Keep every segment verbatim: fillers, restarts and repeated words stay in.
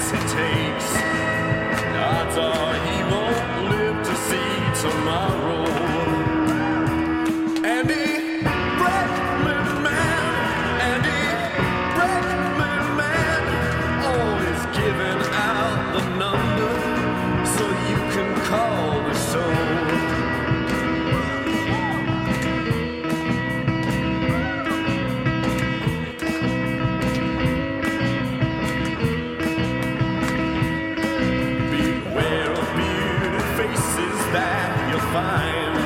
chance he takes, odds are he won't live to see tomorrow. Andy Bregman man, Andy Bregman man, always giving out the number so you can call the show. That you'll find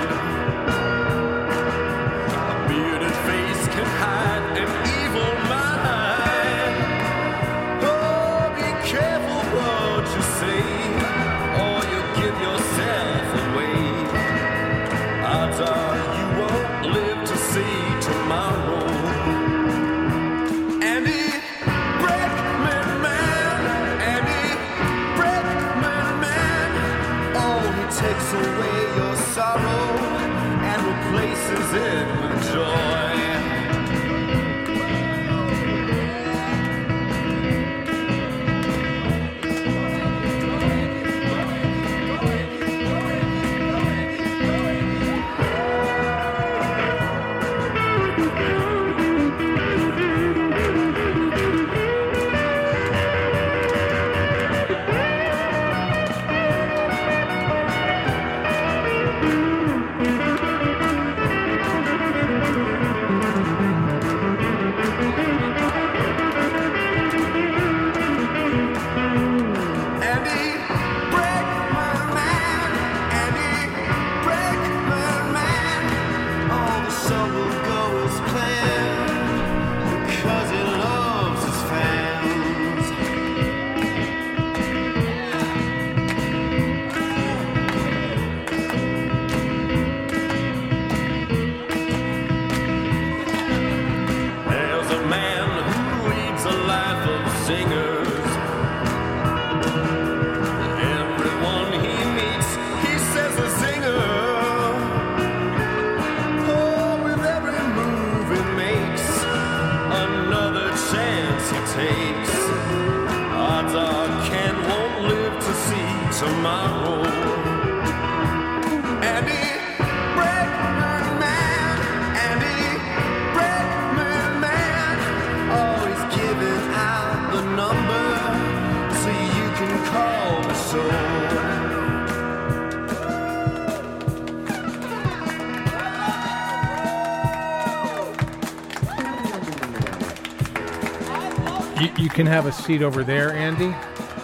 a bearded face can hide an evil mind. Oh, be careful what you say, or you'll give yourself away. Odds are you won't live to see tomorrow. Andy Bregman man, Andy Bregman man, oh, he takes away your sorrow and replaces it with joy. Tomorrow, Andy Bregman man, Andy Bregman man, always giving out the number so you can call the show. You, you can have a seat over there, Andy.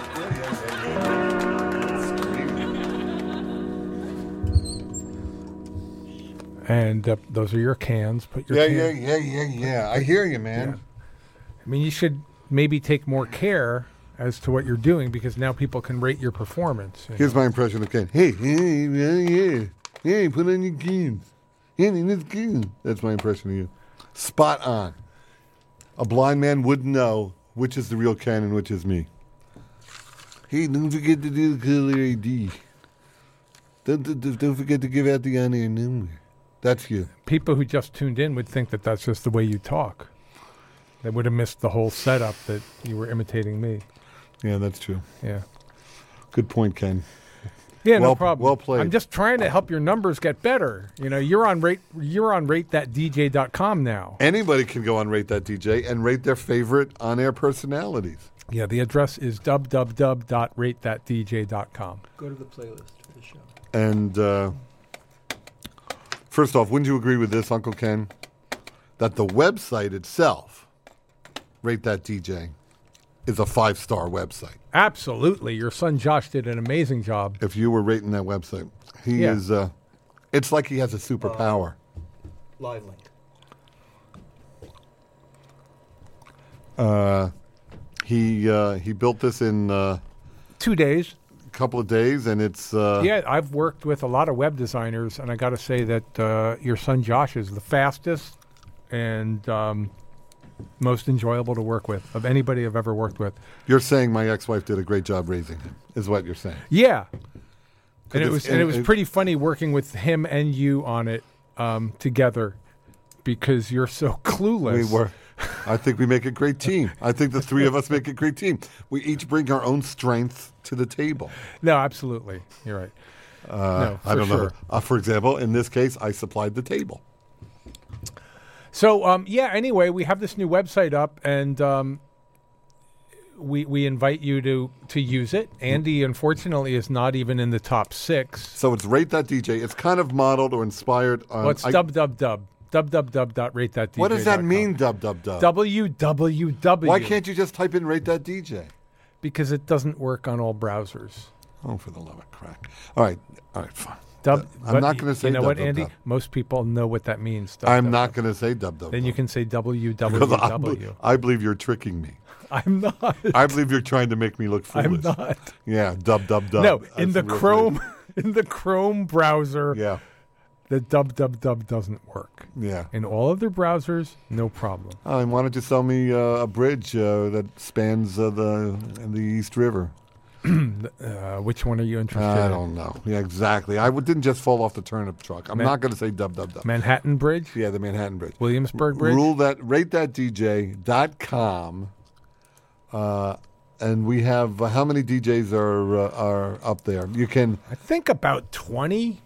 And uh, those are your cans. Put your yeah, can- yeah, yeah, yeah, yeah. I hear you, man. Yeah. I mean, you should maybe take more care as to what you're doing because now people can rate your performance. You Here's know? my impression of Ken. Hey, hey, yeah, yeah. Hey, put on your cans. Hey, that's good. That's my impression of you. Spot on. A blind man wouldn't know which is the real Ken and which is me. Hey, don't forget to do the caller I D. Don't, don't, don't forget to give out the on-air number. That's you. People who just tuned in would think that that's just the way you talk. They would have missed the whole setup that you were imitating me. Yeah, that's true. Yeah. Good point, Ken. Yeah, well, no problem. Well played. I'm just trying to help your numbers get better. You know, you're on rate you're on rate that D J dot com now. Anybody can go on Rate That D J and rate their favorite on-air personalities. Yeah, the address is w w w dot rate that d j dot com. Go to the playlist for the show. And uh, first off, wouldn't you agree with this, Uncle Ken, that the website itself, Rate That D J, is a five-star website? Absolutely. Your son Josh did an amazing job. If you were rating that website, he Yeah. is. Uh, it's like he has a superpower. Uh, live link. Uh, he uh, he built this in uh, Two days. a couple of days, and it's uh, Yeah, I've worked with a lot of web designers, and I got to say that uh, your son Josh is the fastest and um, most enjoyable to work with of anybody I've ever worked with. You're saying my ex-wife did a great job raising him, is what you're saying. Yeah, and it it's- was and it was it- pretty funny working with him and you on it um, together because you're so clueless. We were I think we make a great team. I think the three of us make a great team. We each bring our own strength to the table. No, absolutely. You're right. Uh, no, I for don't sure. know. Uh, for example, in this case, I supplied the table. So, um, yeah, anyway, we have this new website up, and um, we we invite you to, to use it. Andy, unfortunately, is not even in the top six. So it's rate dot D J. It's kind of modeled or inspired on... What's I- dub dub dub? dub dub dub dot rate dot D J. What does that mean, dub, dub, dub? W W W. Why can't you just type in rate dot D J? Because it doesn't work on all browsers. Oh, for the love of crack. All right. All right, fine. Dub, I'm but not y- going to say You know dub, what, dub, Andy? dub. Most people know what that means. Dub, I'm dub, not dub. going to say dub, dub, Then dub. you can say W W Because I, W. be- I believe you're tricking me. I'm not. I believe you're trying to make me look foolish. I'm not. Yeah, dub, dub, dub. No, That's in the real Chrome, in the Chrome browser, thing. Yeah, the dub dub dub doesn't work. yeah. In all other browsers, no problem. Oh, and why don't you sell me uh, a bridge uh, that spans uh, the the East River? Uh, which one are you interested I in? don't know. Yeah, exactly. I w- didn't just fall off the turnip truck. I'm Man- not going to say dub, dub, dub. Manhattan Bridge, Yeah, the Manhattan Bridge. Williamsburg Bridge. Rule that rate that D J dot com. Uh, and we have uh, how many D Js are uh, are up there? You can, I think about twenty.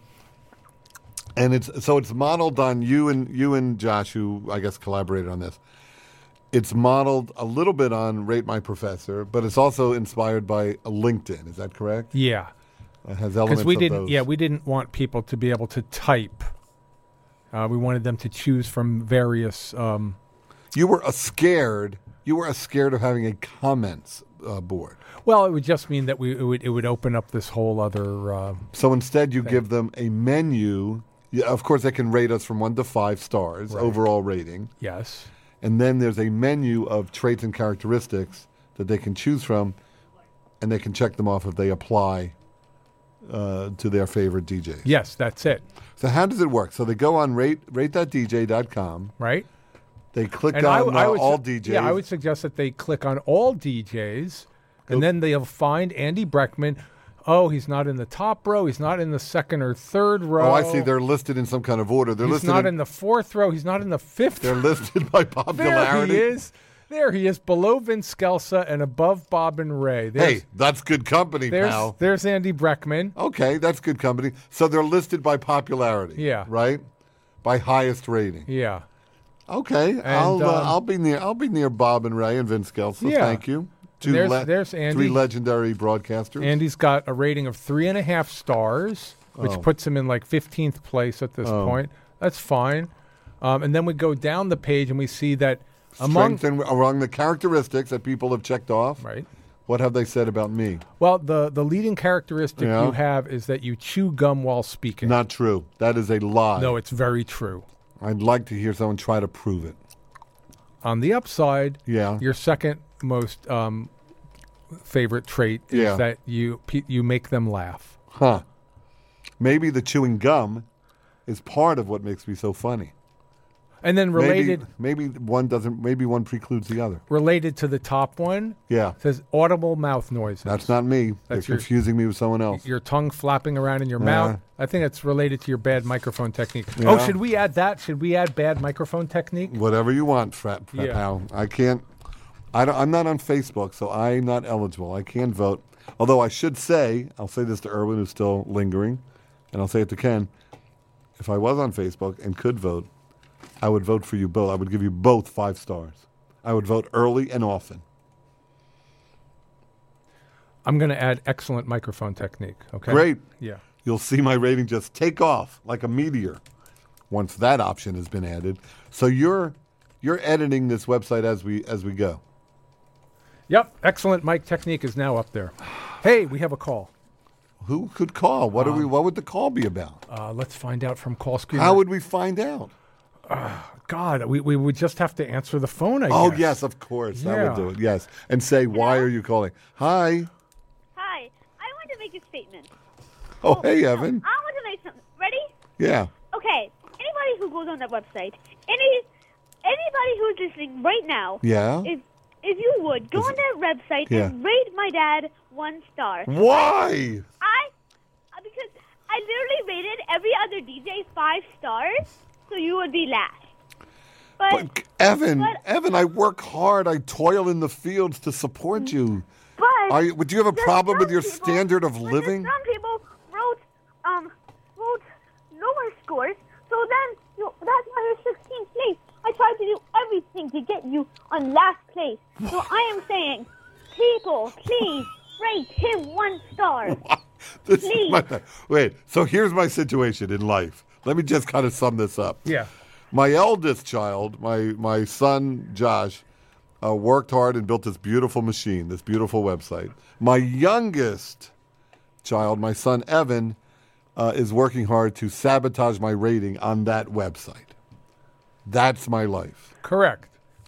and it's so it's modeled on you and you and Josh, who I guess collaborated on this. It's modeled a little bit on Rate My Professor, but it's also inspired by LinkedIn. Is that correct? Yeah, It has elements because we of didn't. those. Yeah, we didn't want people to be able to type. Uh, we wanted them to choose from various. Um, You were uh, scared. You were uh, scared of having a comments uh, board. well, it would just mean that we it would, it would open up this whole other. Uh, So instead, you give them a menu. Yeah, of course, they can rate us from one to five stars, Right. overall rating. yes. And then there's a menu of traits and characteristics that they can choose from, and they can check them off if they apply uh, to their favorite D Js. Yes, that's it. So how does it work? So they go on rate rate dot D J dot com. Right. They click And I, on w- I uh, would all su- D Js. Yeah, I would suggest that they click on all D Js, and then they'll find Andy Breckman. Oh, he's not in the top row. He's not in the second or third row. Oh, I see. They're listed in some kind of order. They're he's listed. not in, in the fourth row. He's not in the fifth they're row. listed by There popularity. he is. There he is, below Vince Scelsa and above Bob and Ray. There's, Hey, that's good company, there's, pal. there's Andy Breckman. Okay, that's good company. So they're listed by popularity. Yeah. Right? By highest rating. Yeah. Okay. I'll uh, um, I'll be near I'll be near Bob and Ray and Vince Scelsa. Yeah. Thank you. Two There's- le- there's Andy. Three legendary broadcasters. Andy's got a rating of three and a half stars, which Oh. puts him in like fifteenth place at this Oh. point. That's fine. Um, and then we go down the page and we see that among Strength and among the characteristics that people have checked off. right. What have they said about me? Well, the the leading characteristic Yeah. you have is that you chew gum while speaking. Not true. That is a lie. No, it's very true. I'd like to hear someone try to prove it. On the upside, Yeah. your second most um, favorite trait is Yeah. that you pe- you make them laugh. Huh. Maybe the chewing gum is part of what makes me so funny. And then related Maybe, maybe one doesn't. Maybe one precludes the other. related to the top one Yeah. says audible mouth noises. That's not me. They're That's your- confusing me with someone else. Your tongue flapping around in your Yeah. mouth. I think it's related to your bad microphone technique. Yeah. Oh, should we add that? Should we add bad microphone technique? Whatever you want, frat, frat Yeah. pal. I can't. I don't, I'm not on Facebook, so I'm not eligible. I can't vote. Although I should say, I'll say this to Erwin, who's still lingering, and I'll say it to Ken. If I was on Facebook and could vote, I would vote for you both. I would give you both five stars. I would vote early and often. I'm going to add excellent microphone technique. Okay. Great. Yeah. You'll see my rating just take off like a meteor once that option has been added. So you're you're editing this website as we as we go. Yep. Excellent mic technique is now up there. Hey, we have a call. Who could call? What are we? What would the call be about? Uh, let's find out from call screen. How would we find out? God, we, we would just have to answer the phone, I Oh guess. yes, of course. That Yeah. would do it. Yes, and say why are you calling? Hi. Hi, I want to make a statement. Oh hey Evan. I want to make something. Ready? Yeah. Okay. Anybody who goes on that website, any anybody who's listening right now, Yeah. if if you would go Is on that website Yeah. and rate my dad one star. Why? I uh, because I literally rated every other D J five stars, so you would be last. But, But Evan, but- Evan, I work hard. I toil in the fields to support you. but Are you, would you have a there's problem with some your people- standard of but living? Some people wrote um wrote lower scores, so then you, that's why you're sixteenth place. I tried to do everything to get you on last place. So I am saying, people, please rate him one star. This is Please. my- wait, so here's my situation in life. Let me just kind of sum this up. Yeah. My eldest child, my my son Josh, uh, worked hard and built this beautiful machine, this beautiful website. My youngest child, my son Evan, uh, is working hard to sabotage my rating on that website. That's my life. Correct.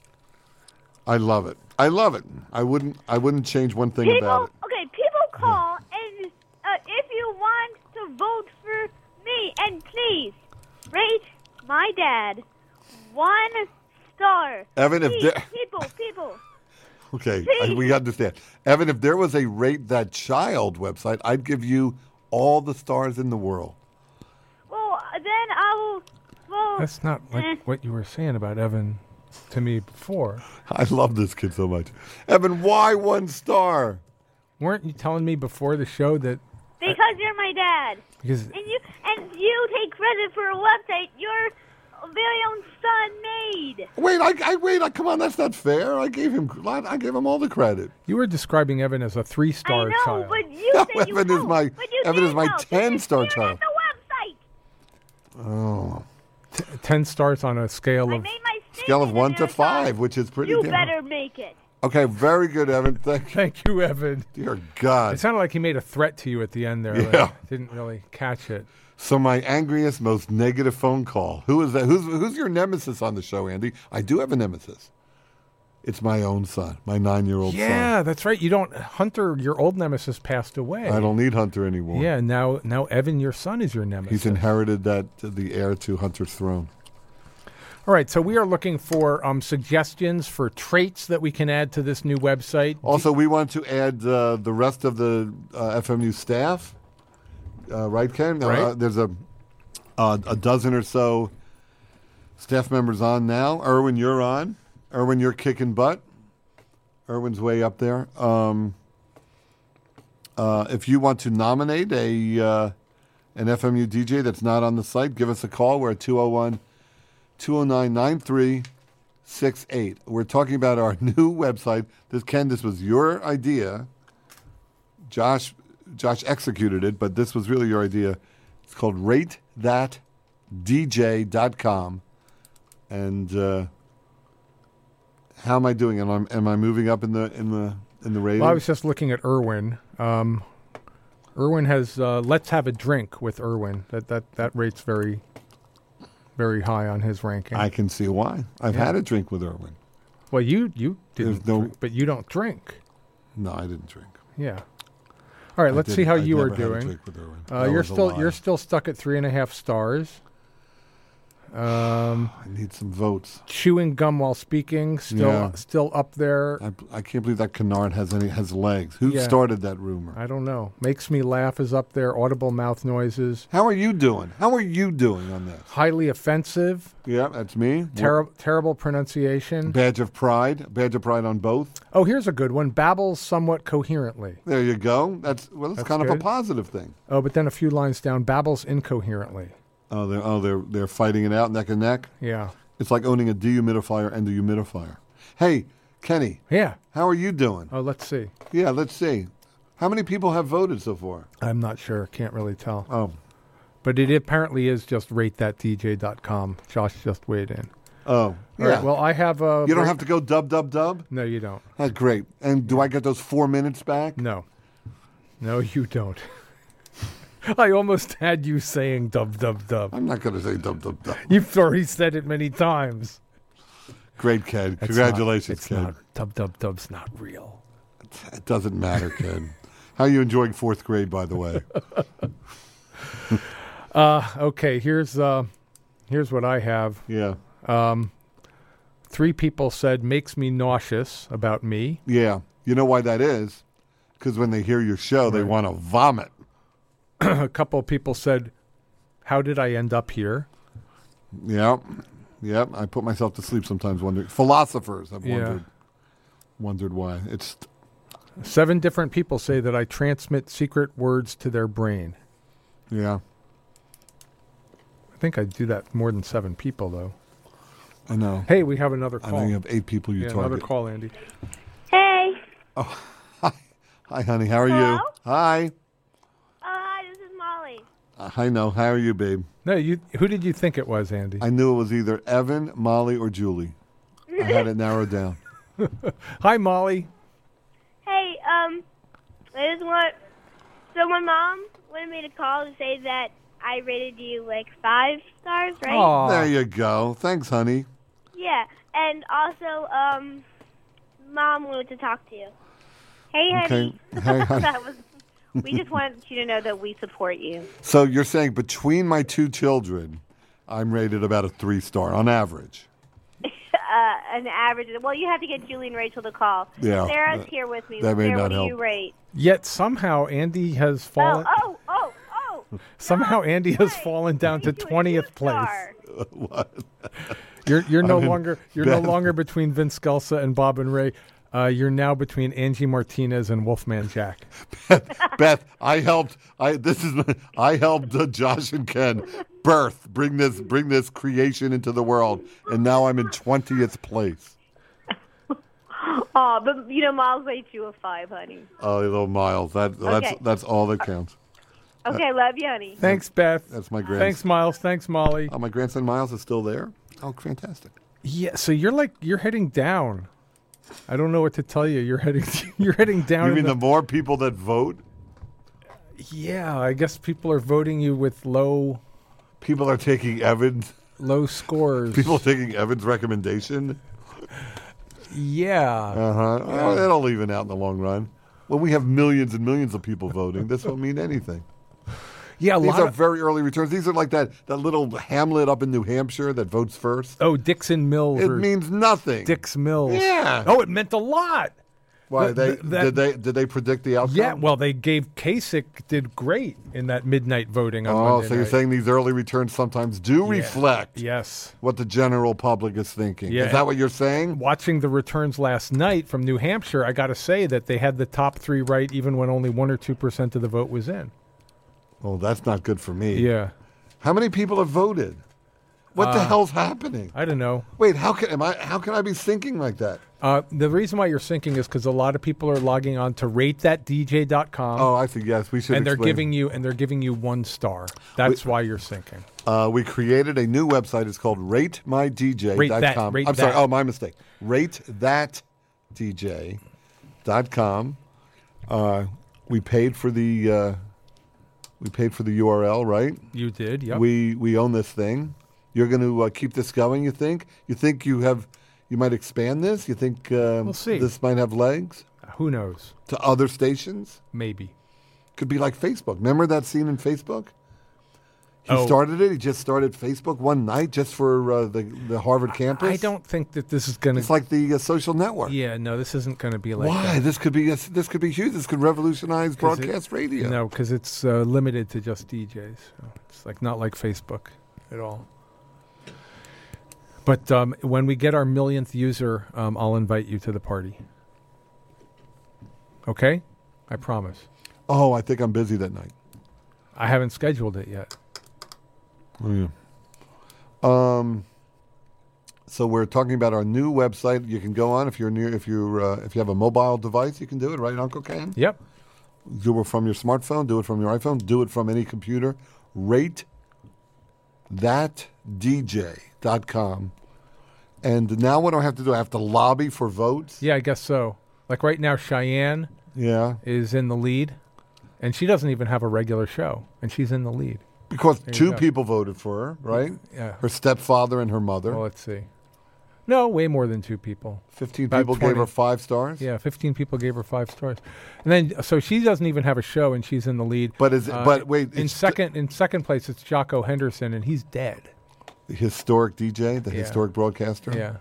I love it. I love it. I wouldn't. I wouldn't change one thing People, about it. okay, people call and uh, if you want to vote for me, and please rate my dad one star. Evan, if Please, there- people, people. Okay, I, we understand. Evan, if there was a Rate That Child website, I'd give you all the stars in the world. Well, then I will vote. That's not like Eh. what you were saying about Evan to me before. I love this kid so much. Evan, why one star? Weren't you telling me before the show that Because you're my dad, because and you and you take credit for a website your very own son made. Wait, I, I wait. I, come on, that's not fair. I gave him. I gave him all the credit. you were describing Evan as a I three-star know, child? but you No, said you Evan is helped, my- but you Evan is didn't my help. ten-star It's child. at the website. Oh, T- Ten stars on a scale I of. made my scale of statement one and to it's five, on. which is pretty. You damn- better make it. Okay, very good, Evan. Thank you. Thank you, Evan. Dear God. It sounded like he made a threat to you at the end there. but Yeah. I didn't really catch it. So my angriest, most negative phone call. Who is that? Who's who's your nemesis on the show, Andy? I do have a nemesis. It's my own son, my nine-year-old Yeah, that's right. You don't. Hunter, your old nemesis, passed away. son. I don't need Hunter anymore. Yeah, now now Evan, your son, is your nemesis. He's inherited that the heir to Hunter's throne. All right, so we are looking for um, suggestions for traits that we can add to this new website. Also, we want to add uh, the rest of the uh, F M U staff. Uh, right, Ken? Uh, Right. there's a uh, a dozen or so staff members on now. Erwin, you're on. Erwin, you're kicking butt. Erwin's way up there. Um, uh, if you want to nominate a uh, an F M U D J that's not on the site, give us a call. We're at two oh one, two oh nine, nine three six eight. We're talking about our new website. This Ken, this was your idea. Josh Josh executed it, but this was really your idea. It's called rate that d j dot com. And uh, how am I doing? Am I, am I moving up in the in the in the rating? Well, I was just looking at Irwin. Um, Irwin has uh, "Let's Have a Drink" with Irwin. That that that rates very, very high on his ranking. I can see why. I've Yeah. had a drink with Erwin. well, you you didn't, There's no- drink, but you don't drink. No, I didn't drink. Yeah. All right, I let's see didn't- how I you are never had a doing. drink with Erwin. Uh, That you're was a still lie. you're still stuck at three and a half stars. Um, I need some votes. chewing gum while speaking, still Yeah. still up there. I, I can't believe that canard has any has legs. Who Yeah. started that rumor? I don't know. Makes me laugh is up there. Audible mouth noises. How are you doing? How are you doing on this? Highly offensive. Yeah, that's me. Ter- terrible pronunciation. Badge of pride. Badge of pride on both. Oh, here's a good one. Babbles somewhat coherently. There you go. That's well, that's, That's kind of a good. positive thing. Oh, but then a few lines down, babbles incoherently. Oh, they're oh they're they're fighting it out neck and neck. Yeah. It's like owning a dehumidifier and a humidifier. Hey, Kenny, Yeah. how are you doing? Oh, let's see. Yeah, let's see. How many people have voted so far? I'm not sure. Can't really tell. Oh, But it apparently is just rate that d j dot com. Josh just weighed in. oh, All yeah. right. Well, I have a. you don't have to go dub dub dub. No, you don't. That's great. And do I get those four minutes back? No. No, you don't. I almost had you saying dub dub dub. I'm not going to say dub dub dub. You've already said it many times. Great, kid. It's Congratulations, not, it's kid. not dub dub dub's not real. It doesn't matter, kid. How are you enjoying fourth grade, by the way? Uh, okay, here's uh, here's what I have. Yeah. Um, three people said makes me nauseous about me. Yeah. You know why that is? Because when they hear your show, they Right. want to vomit. A couple of people said, "How did I end up here?" Yeah. Yep, I put myself to sleep sometimes wondering. Philosophers have Yeah. wondered, wondered why. It's Seven different people say that I transmit secret words to their brain. yeah. I think I do that more than seven people, though. I know. Hey, we have another I call. know you have eight people you yeah, another target. call, Andy. Hey. Hi, honey. How are Hello? you? Hi. Uh, hi, this is Molly. Uh, I know. How are you, babe? No, you. Who did you think it was, Andy? I knew it was either Evan, Molly, or Julie. I had it narrowed down. Hi, Molly. Hey, um, I just want. So my mom wanted me to call to say that I rated you like five stars, right? Aw. There you go. Thanks, honey. Yeah, and also, um, Mom wanted to talk to you. Hey, Okay. honey. Hey, honey. That was. We just wanted you to know that we support you. So you're saying between my two children, I'm rated about a three star on average. Uh, an average. Well, you have to get Julie and Rachel to call. Yeah, Sarah's that- here with me. that may Sarah, not what do help. you rate? Yet somehow Andy has Oh, fallen. oh, oh, oh. Somehow no, Andy has wait. fallen down to He's doing twentieth two star. place. What? You're you're no I mean, longer you're no Beth- longer between Vince Scelsa and Bob and Ray. Uh, you're now between Angie Martinez and Wolfman Jack. Beth, I helped. I this is I helped uh, Josh and Ken birth, bring this bring this creation into the world, and now I'm in twentieth place. Oh, but you know, Miles rates you a five, honey. Oh, little Miles. That that's Okay. that's all that counts. Okay, love you, honey. Thanks, Beth. That's my grandson. Thanks, Miles. Thanks, Molly. Oh, my grandson Miles is still there. Oh, fantastic. Yeah, so you're like you're heading down. I don't know what to tell you. You're heading you're heading down. You in mean the, the more people that vote, yeah, I guess people are voting you with low people are taking Evans. low scores. People taking Evans' recommendation. yeah. Uh huh. Oh, it'll even out in the long run. When we have millions and millions of people voting, this won't mean anything. Yeah, a These lot are of, very early returns. These are like that, that little hamlet up in New Hampshire that votes first. Oh, Dixon Mills It or means nothing. Dix Mills. Yeah. Oh, it meant a lot. Why the- they the- that- did they did they predict the outcome? Yeah, well, they gave Kasich did great in that midnight voting on Oh, Monday so you're night. saying these early returns sometimes do Yeah. reflect Yes. what the general public is thinking. Yeah. Is that what you're saying? Watching the returns last night from New Hampshire, I got to say that they had the top three right even when only one or two percent of the vote was in. Well, that's not good for me. Yeah. How many people have voted? What the Uh, hell's happening? I don't know. Wait, how can am I? How can I be thinking like that? Uh, the reason why you're syncing is because a lot of people are logging on to rate that D J dot com. Oh, I see. Yes, we should. and they're explain. giving you and they're giving you one star. That's why you're syncing. Uh, we created a new website. It's called rate my D J dot com. Rate that, rate I'm sorry. that. Oh, my mistake. rate that D J dot com. Uh, we paid for the uh, we paid for the U R L, right? You did, yep. We we own this thing. You're going to uh, keep this going. You think? You think you have? You might expand this. You think uh, We'll see. this might have legs Who knows? to other stations? Maybe. Could be like Facebook. Remember that scene in Facebook? He Oh. started it. He just started Facebook one night just for uh, the the Harvard campus. I don't think that this is going It's to. like the uh, social network. Yeah, no, this isn't going to be like Why? that. This could be a, this could be huge. This could revolutionize 'Cause it- broadcast radio. No, because it's uh, limited to just D Js. So it's like not like Facebook at all. But um, when we get our millionth user, um, I'll invite you to the party. Okay? I promise. Oh, I think I'm busy that night. I haven't scheduled it yet. Oh, yeah. Um. So we're talking about our new website. You can go on if you're near, if you uh, if you have a mobile device, you can do it, right, Uncle Ken? Yep. Do it from your smartphone. Do it from your iPhone. Do it from any computer. Rate that D J dot com. And now what do I have to do? I have to lobby for votes? Yeah, I guess so. Like right now, Cheyenne Yeah. is in the lead, and she doesn't even have a regular show, and she's in the lead. Because you two go. people voted for her, right? Yeah. Her stepfather and her mother. Well, let's see. No, way more than two people. Fifteen about people gave twenty. her five stars. Yeah, fifteen people gave her five stars, and then so she doesn't even have a show, and she's in the lead. But is it, Uh, but wait, in it's second in second place, it's Jocko Henderson, and he's dead. the historic D J, the Yeah. historic broadcaster. Yeah.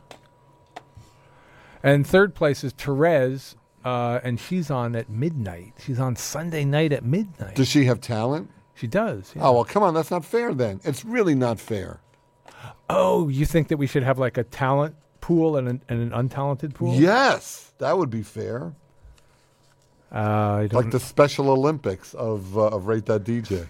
And third place is Therese, uh, and she's on at midnight. She's on Sunday night at midnight. Does she have talent? She does. Yeah. Oh well, come on, that's not fair. Then it's really not fair. Oh, you think that we should have like a talent pool and an, and an untalented pool? Yes, that would be fair. Uh, I don't. Like the Special Olympics of uh, of Rate That D J.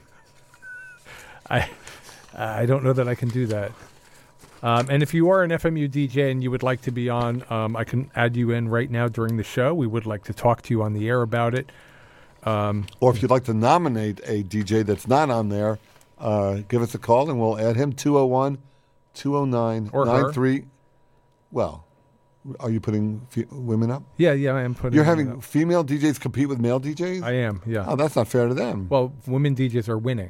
I I don't know that I can do that. Um, and if you are an F M U D J and you would like to be on, um, I can add you in right now during the show. We would like to talk to you on the air about it. Um, Or if you'd like to nominate a D J that's not on there, uh, give us a call and we'll add him. two oh one, two oh nine, Or her. nine three Well, are you putting fe- women up? yeah, yeah, I am putting. You're it having up. female D Js compete with male D Js? I am. Yeah. Oh, that's not fair to them. Well, women D Js are winning.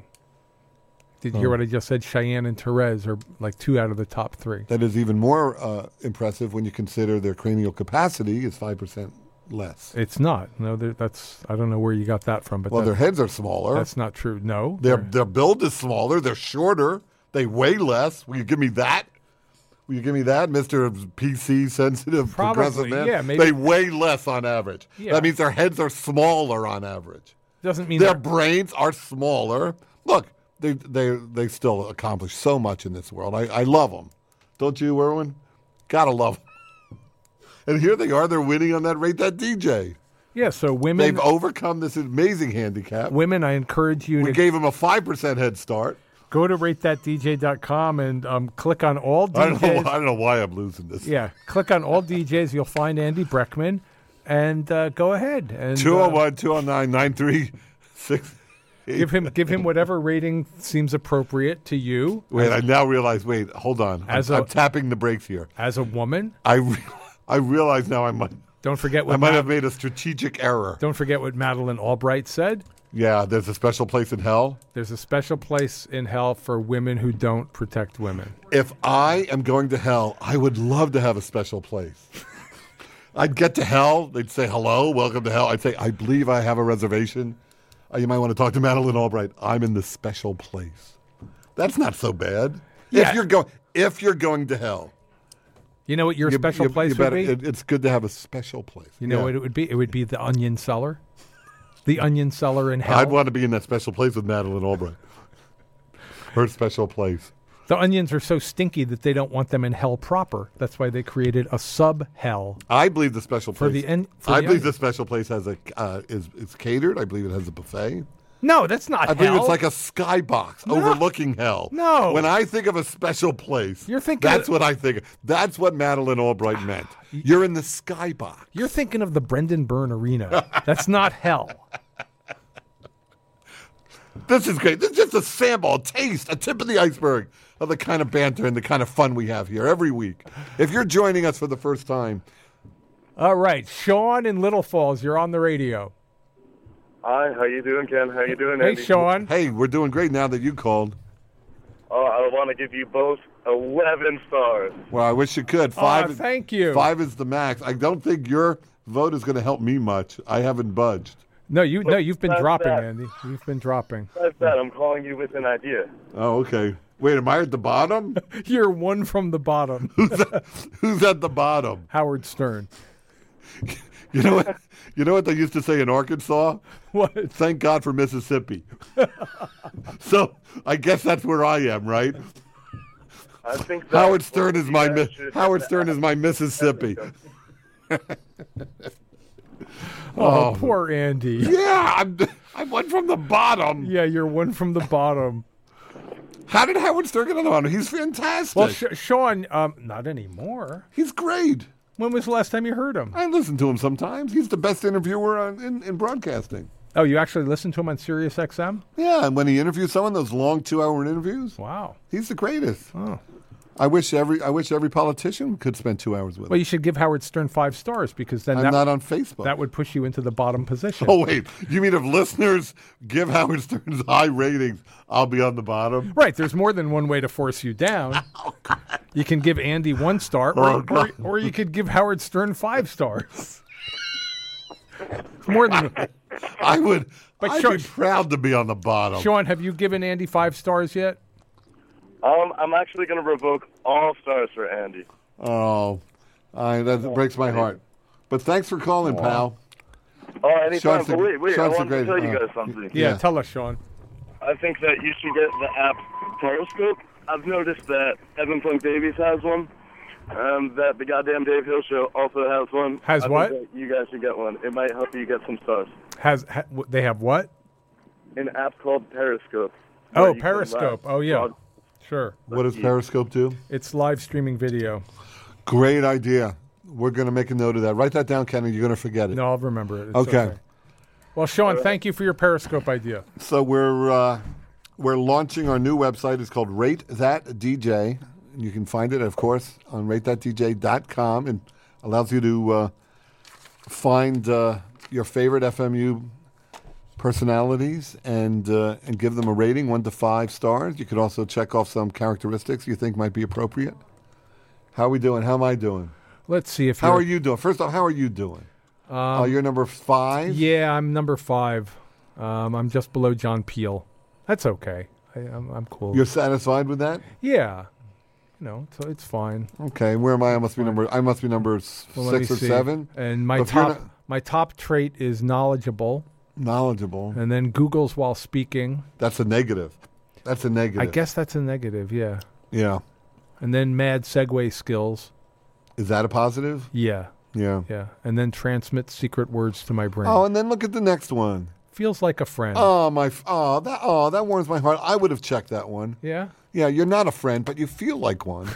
Did you hear Oh. what I just said? Cheyenne and Therese are like two out of the top three. That is even more uh, impressive when you consider their cranial capacity is five percent less. It's not. No, there- that's. I don't know where you got that from, but Well, that- their heads are smaller. that's not true. No, Their they're- their build is smaller. They're shorter. They weigh less. Will you give me that? Will you give me that, Mister P C sensitive Probably, progressive man? yeah, maybe- They weigh less on average. Yeah. That means their heads are smaller on average. doesn't mean Their they're- brains are smaller. Look, they they they still accomplish so much in this world. I, I love them. Don't you, Erwin? Gotta love them. And here they are. They're winning on that Rate That D J. yeah. So women, They've overcome this amazing handicap. women, I encourage you We to gave them a five percent head start. go to rate that D J dot com and um, click on all I don't, know, D Js. I don't know why I'm losing this. Yeah, click on all D Js. You'll find Andy Breckman, and uh, go ahead and two oh uh, one, two oh nine, nine three six give him give him whatever rating seems appropriate to you. Wait, I now realize, wait, hold on. As I'm, a- I'm tapping the brakes here. As a woman, I, re- I realize now I might, don't forget what I might Ma- have made a strategic error. don't forget what Madeleine Albright said. Yeah, there's a special place in hell. There's a special place in hell for women who don't protect women. If I am going to hell, I would love to have a special place. I'd get to hell. They'd say, hello, welcome to hell. I'd say, I believe I have a reservation. Uh, you might want to talk to Madeleine Albright. I'm in the special place. That's not so bad. Yeah. If you're going, if you're going to hell, You know what your you- special you- place you would better- be? it- it's good to have a special place. you know Yeah. what it would be? It would be the onion cellar. The onion cellar in hell. I'd want to be in that special place with Madeleine Albright. Her special place. The onions are so stinky that they don't want them in hell proper. That's why they created a sub hell. I believe the special place. For the en- for I the believe onion. the special place has a uh, is is catered. I believe it has a buffet. No, that's not I hell. believe it's like a skybox No. overlooking hell. No. When I think of a special place, You're thinking that's of- what I think. of. That's what Madeleine Albright meant. You're in the skybox. You're thinking of the Brendan Byrne Arena. That's not hell. This is great. This is just a sample, a taste, a tip of the iceberg of the kind of banter and the kind of fun we have here every week. If you're joining us for the first time, All right, Sean in Little Falls, you're on the radio. Hi, how you doing, Ken? How you doing, Hey, Andy? Sean. hey, we're doing great now that you called. Oh, I want to give you both eleven stars. Well, I wish you could. Five. Aw, is- thank you. Five is the max. I don't think your vote is going to help me much. I haven't budged. No, you no, you've been That's dropping, that. Andy. You've been dropping. That's that. I'm calling you with an idea. Oh, okay. Wait, am I at the bottom? You're one from the bottom. Who's at the bottom? Howard Stern. You know what? You know what they used to say in Arkansas? What? Thank God for Mississippi. So I guess that's where I am, right? I think that Howard Stern is my you Mi- guys should- Howard Stern is my Mississippi. Oh, poor Andy. Yeah, I'm I'm one from the bottom. Yeah, you're one from the bottom. How did Howard Stern get on? He's fantastic. Well, Sh- Sean, um, not anymore. He's great. When was the last time you heard him? I listen to him sometimes. He's the best interviewer on, in, in broadcasting. Oh, you actually listened to him on Sirius X M? Yeah, and when he interviews someone, those long two-hour interviews, Wow. he's the greatest. Oh. I wish every I wish every politician could spend two hours with Well, him. you should give Howard Stern five stars because then I'm that, not on Facebook. that would push you into the bottom position. Oh wait, you mean if listeners give Howard Stern's high ratings, I'll be on the bottom? Right, there's more than one way to force you down. You can give Andy one star, or, Oh, or, God. or you could give Howard Stern five stars. More than I would. But I'd Sean- be proud to be on the bottom. Sean, have you given Andy five stars yet? Um, I'm actually going to revoke all stars for Andy. Oh, I, that breaks my heart. But thanks for calling, pal. Oh, anytime. Sean's But the- wait, wait. I Sean's the want to great- tell you uh, guys something. Yeah, Yeah. tell us, Sean. I think that you should get the app Periscope I've noticed that Evan Funk Davies has one. Um, that the goddamn Dave Hill Show also has one. Has I what? Think that you guys should get one. It might help you get some stars. Has ha, w- they have what? An app called Periscope. Oh, where you can Periscope. live Oh, yeah. broad- Sure. What does Periscope do? It's live streaming video. Great idea. We're going to make a note of that. Write that down, Kenny. You're going to forget it. No, I'll remember it. It's Okay. Well, Sean, thank you for your Periscope idea. So we're uh, we're launching our new website. It's called Rate That D J. You can find it, of course, on rate that d j dot com, and allows you to uh, find uh, your favorite F M U personalities and uh, and give them a rating, one to five stars. You could also check off some characteristics you think might be appropriate. How are we doing? How am I doing? Let's see if How you're, are you doing? First off, how are you doing? Um, oh, you're number five? Yeah, I'm number five. Um, I'm just below John Peel. That's okay. I, I'm, I'm cool. You're satisfied with that? yeah. You know, so it's fine. Okay, where am I? I must be number. I must be number s- Well, let six me or see. seven. And my If you're top not- my top trait is knowledgeable, Knowledgeable. and then Googles while speaking. That's a negative. That's a negative. I guess that's a negative, yeah. Yeah. And then mad segue skills. Is that a positive? Yeah, Yeah. yeah. And then transmit secret words to my brain. Oh, and then look at the next one. Feels like a friend. Oh my! f- Oh, that. Oh, that warms my heart. I would have checked that one. Yeah? Yeah, you're not a friend, but you feel like one.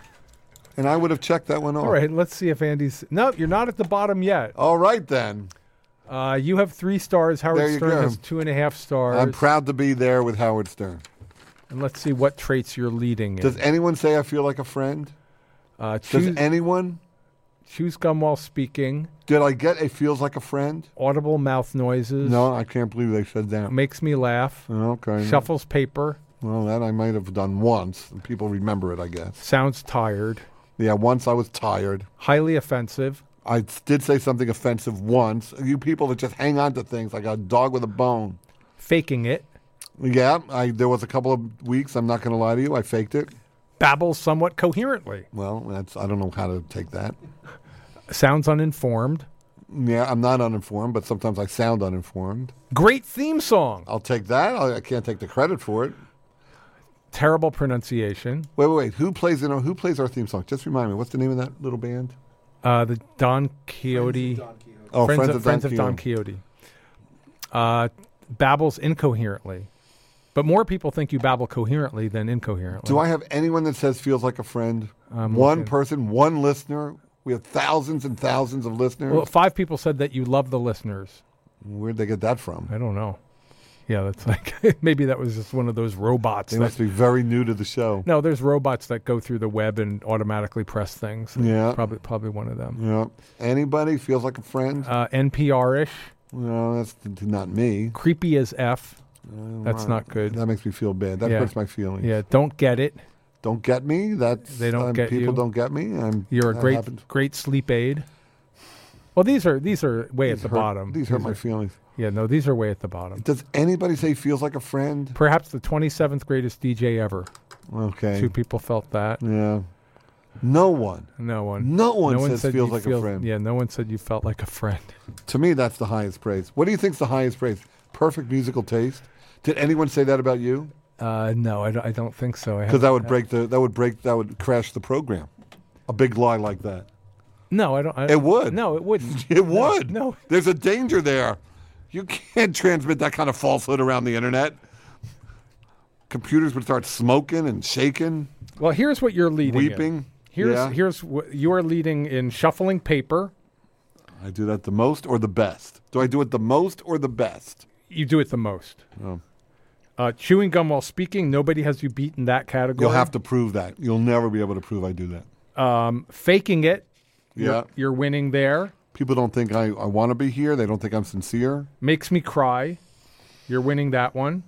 And I would have checked that one off. All right, let's see if Andy's... No, you're not at the bottom yet. All right then. Uh, you have three stars. Howard There you Stern go. has two and a half stars. I'm proud to be there with Howard Stern. And let's see what traits you're leading in. Does anyone say I feel like a friend? uh, Does choose, anyone? choose gum while speaking. Did I get a feels like a friend? Audible mouth noises. No, I can't believe they said that. Makes me laugh. Okay. Shuffles paper. Well, that I might have done once. And people remember it, I guess. Sounds tired. Yeah, once I was tired. Highly offensive. I did say something offensive once. You people that just hang on to things like a dog with a bone. Faking it. Yeah, I there was a couple of weeks, I'm not going to lie to you, I faked it. Babbles somewhat coherently. Well, that's I don't know how to take that. Sounds uninformed. Yeah, I'm not uninformed, but sometimes I sound uninformed. Great theme song. I'll take that. I, I can't take the credit for it. Terrible pronunciation. Wait, wait, wait. Who plays in our, who plays our theme song? Just remind me. What's the name of that little band? Uh, the Don Quixote. Don Quixote. Oh, Friends, of, Don Friends of Don Quixote. Quixote. Uh, babbles incoherently. But more people think you babble coherently than incoherently. Do I have anyone that says feels like a friend? I'm one looking. person, one listener. We have thousands and thousands of listeners. Well, five people said that you love the listeners. Where'd they get that from? I don't know. Yeah, that's like maybe that was just one of those robots. They that- must be very new to the show. no, there's robots that go through the web and automatically press things. Yeah. probably probably one of them. Yeah. Anybody feels like a friend? Uh, N P R-ish, No, that's not me. creepy as F. That's Uh, not good. That makes me feel bad. That Yeah. hurts my feelings. Yeah, don't get it. Don't get me. That's They don't um, get people you. don't get me. I'm, You're a that great happens. great sleep aid. Well, these are these are way These at the hurt- bottom. These hurt These my are- feelings. Yeah, no, these are way at the bottom. Does anybody say feels like a friend? Perhaps the twenty-seventh greatest D J ever. Okay. Two people felt that. Yeah. No one. No one. No one no says said feels you like a feel- friend. Yeah, no one said you felt like a friend. To me, that's the highest praise. What do you think's the highest praise? Perfect musical taste. Did anyone say that about you? Uh, no, I don't, I don't think so. I Because that haven't- would break the that would break that would crash the program. A big lie like that. No, I don't. I, It would. No, it wouldn't. It would. No. There's a danger there. You can't transmit that kind of falsehood around the internet. Computers would start smoking and shaking, Well, here's what you're leading. in. weeping. Here's Yeah. here's what you're leading in shuffling paper. I do that the most or the best? Do I do it the most or the best? You do it the most. Oh. Uh, chewing gum while speaking. Nobody has you beaten that category. You'll have to prove that. You'll never be able to prove I do that. Um, faking it. You're, Yeah. you're winning there. People don't think I, I want to be here. They don't think I'm sincere. Makes me cry. You're winning that one.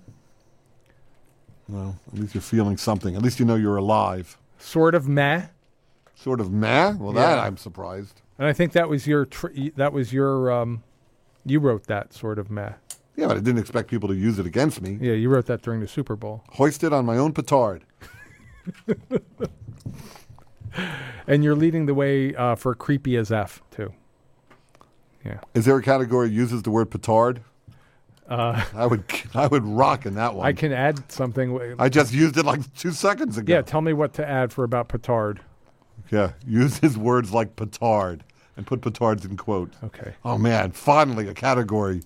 Well, at least you're feeling something. At least you know you're alive. Sort of meh. Sort of meh. Well, that Yeah. I'm surprised. And I think that was your tr- that was your um, you wrote that sort of meh. Yeah, but I didn't expect people to use it against me. Yeah, you wrote that during the Super Bowl. Hoisted on my own petard. And you're leading the way uh, for creepy as F too. Yeah. Is there a category that uses the word petard? Uh, I would I would rock in that one. I can add something. I just used it like two seconds ago. Yeah, tell me what to add for about petard. Yeah, use his words like petard and put petards in quotes. Okay. Oh, man, finally a category.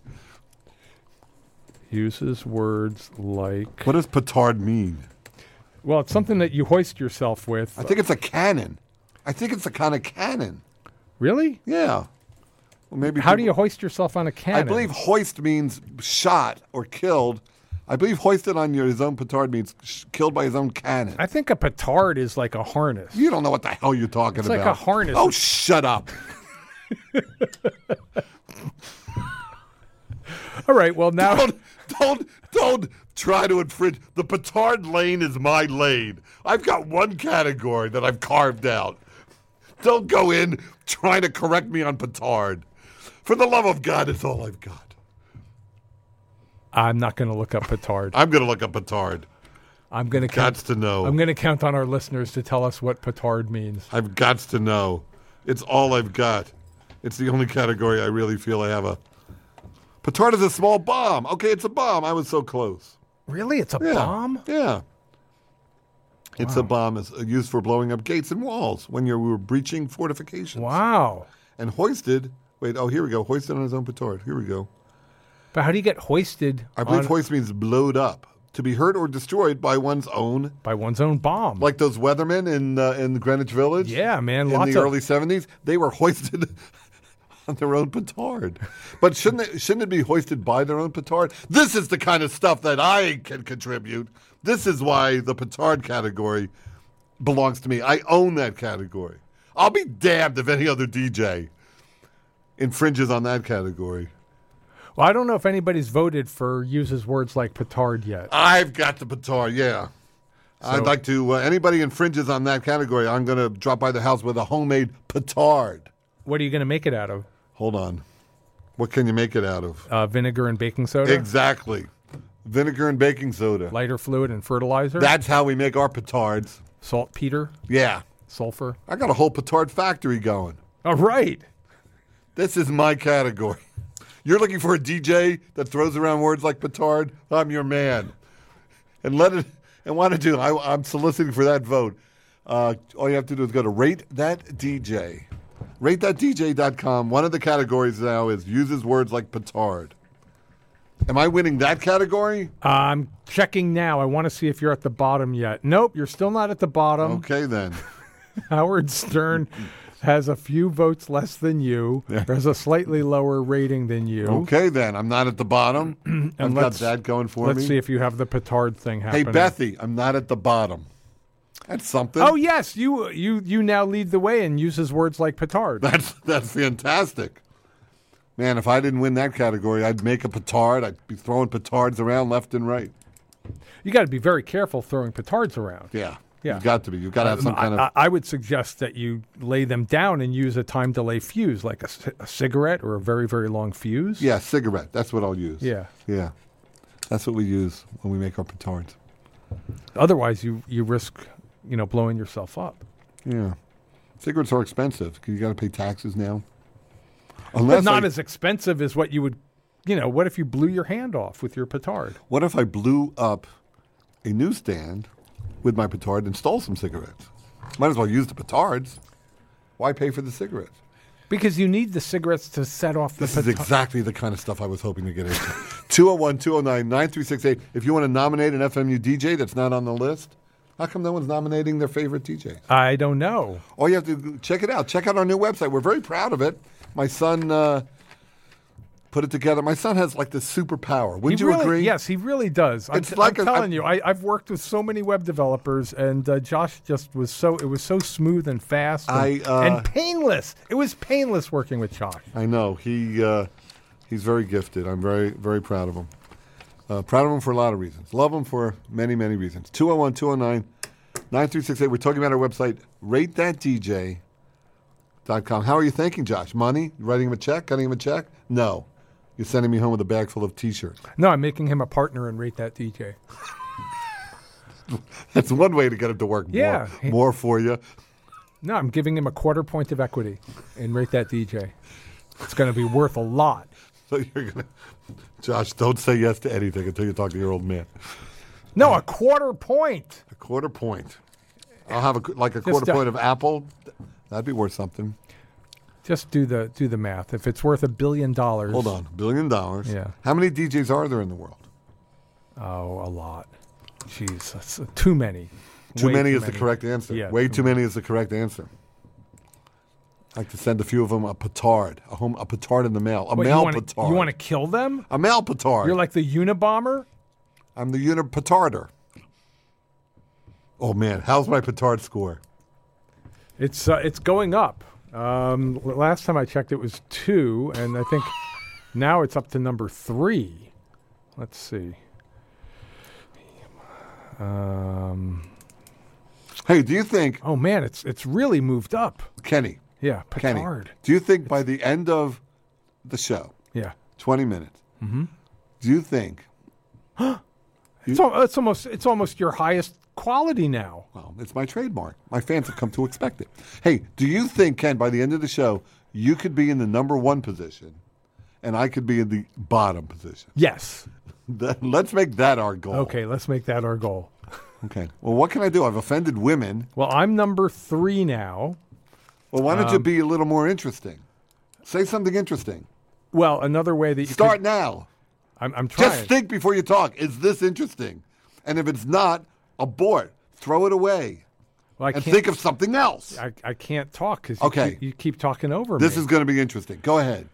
Uses words like... What does petard mean? Well, it's something that you hoist yourself with. I think it's a cannon. I think it's a kind of cannon. Really? Yeah. Well, maybe. How do you people- hoist yourself on a cannon? I believe hoist means shot or killed. I believe hoisted on your, his own petard means sh- killed by his own cannon. I think a petard is like a harness. You don't know what the hell you're talking It's about. like a harness. Oh, shut up. All right, well, now... Don't, don't, don't try to infringe. The petard lane is my lane. I've got one category that I've carved out. Don't go in trying to correct me on petard. For the love of God, it's all I've got. I'm not going to look up petard. I'm going to look up petard. I'm going to Got count. to know. I'm going to count on our listeners to tell us what petard means. I've got to know. It's all I've got. It's the only category I really feel I have a. Petard is a small bomb. Okay, it's a bomb. I was so close. Really? It's a Yeah. bomb? Yeah. It's a bomb. It's used for blowing up gates and walls when you were breaching fortifications. Wow. And hoisted. Wait, oh, here we go. Hoisted on his own petard. Here we go. But how do you get hoisted I believe on- hoist means blowed up. To be hurt or destroyed by one's own. by one's own bomb? Like those weathermen in uh, in Greenwich Village. Yeah, man. In Lots the of early seventies, they were hoisted on their own petard. But shouldn't it, shouldn't it be hoisted by their own petard? This is the kind of stuff that I can contribute. This is why the petard category belongs to me. I own that category. I'll be damned if any other D J infringes on that category. Well, I don't know if anybody's voted for uses words like petard yet. I've got the petard, yeah. I'd like to, uh, anybody infringes on that category, I'm going to drop by the house with a homemade petard. What are you going to make it out of? Hold on. What can you make it out of? Uh, vinegar and baking soda? Exactly. Vinegar and baking soda. Lighter fluid and fertilizer? That's how we make our petards. Saltpeter? Yeah. Sulfur? I got a whole petard factory going. All right. This is my category. You're looking for a D J that throws around words like petard? I'm your man. And let it, and want to do, I, I'm soliciting for that vote. Uh, all you have to do is go to Rate That D J. rate that D J dot com. One of the categories now is uses words like petard. Am I winning that category? I'm checking now. I want to see if you're at the bottom yet. Nope, you're still not at the bottom. Okay, then. Howard Stern has a few votes less than you. There's a slightly lower rating than you. Okay, then. I'm not at the bottom. I've got let's- that going for Let's me. see if you have the petard thing Hey, happening. Bethy, I'm not at the bottom. That's something. Oh yes, you you you now lead the way and uses words like petard. That's that's fantastic. Man, if I didn't win that category, I'd make a petard. I'd be throwing petards around left and right. You got to be very careful throwing petards around. Yeah. Yeah. You've got to be. You've got to have some I, kind of. I, I would suggest that you lay them down and use a time delay fuse, like a, c- a cigarette or a very very long fuse. Yeah, cigarette. That's what I'll use. Yeah. Yeah. That's what we use when we make our petards. Otherwise, you you risk you know blowing yourself up. Yeah. Cigarettes are expensive. 'Cause you got to pay taxes now. But Unless not I, as expensive as what you would. You know, what if you blew your hand off with your petard? What if I blew up a newsstand with my petard and stole some cigarettes? Might as well use the petards. Why pay for the cigarettes? Because you need the cigarettes to set off the This is petard. exactly the kind of stuff I was hoping to get into. two oh one, two oh nine, nine three six eight. If you want to nominate an F M U D J that's not on the list, how come no one's nominating their favorite D Js? I don't know. All you have to do, check it out. Check out our new website. We're very proud of it. My son uh, put it together. My son has like this superpower. Wouldn't He you really- agree? Yes, he really does. I'm, It's t- like I'm a- telling I- you, I, I've worked with so many web developers, and uh, Josh just was so it was so smooth and fast and, I, uh, and painless. It was painless working with Josh. I know. He uh, he's very gifted. I'm very, very proud of him. Uh, proud of him for a lot of reasons. Love him for many, many reasons. two oh one, two oh nine, nine three six eight. We're talking about our website, rate that D J dot com. How are you thinking, Josh? Money? You writing him a check? Cutting him a check? No. You're sending me home with a bag full of T-shirts. No, I'm making him a partner and rate that D J. That's one way to get him to work Yeah. more, more for you. No, I'm giving him a quarter point of equity and rate that D J. It's going to be worth a lot. So you're gonna, Josh, don't say yes to anything until you talk to your old man. No, a quarter point. A quarter point. I'll have a like a Just quarter a- point of Apple. That'd be worth something. Just do the do the math. If it's worth a billion dollars. Hold on, billion dollars. Yeah. How many D Js are there in the world? Oh, a lot. Jeez, that's uh, too many. Too Way many too is the correct answer. Yeah, Way too too many is the correct answer. I like to send a few of them a petard, a home, a petard in the mail, a What, mail you wanna, petard. You want to kill them? a mail petard? You're like the Unabomber? I'm the unit petarder. Oh man, how's my petard score? It's uh, it's going up. Um, l- last time I checked, it was two, and I think now it's up to number three. Let's see. Um, Hey, do you think, oh man, it's it's really moved up. Kenny, Yeah, Kenny, petard. do you think by the end of the show, Yeah, twenty minutes, mm-hmm. do you think, it's, al- it's almost it's almost your highest quality now. well, it's my trademark. My fans have come to expect it. Hey, do you think, Ken, by the end of the show, you could be in the number one position and I could be in the bottom position? Yes. That- Let's make that our goal. Okay, let's make that our goal. Okay. Well, what can I do? I've offended women. Well, I'm number three now. Well, why don't Um, you be a little more interesting? Say something interesting. Well, another way that you Start could, now. I'm, I'm trying. Just think before you talk. Is this interesting? And if it's not, abort. Throw it away. well, I And can't, think of something else. I, I can't talk because you, Okay. keep- you keep talking over me. This is going to be interesting. Go ahead.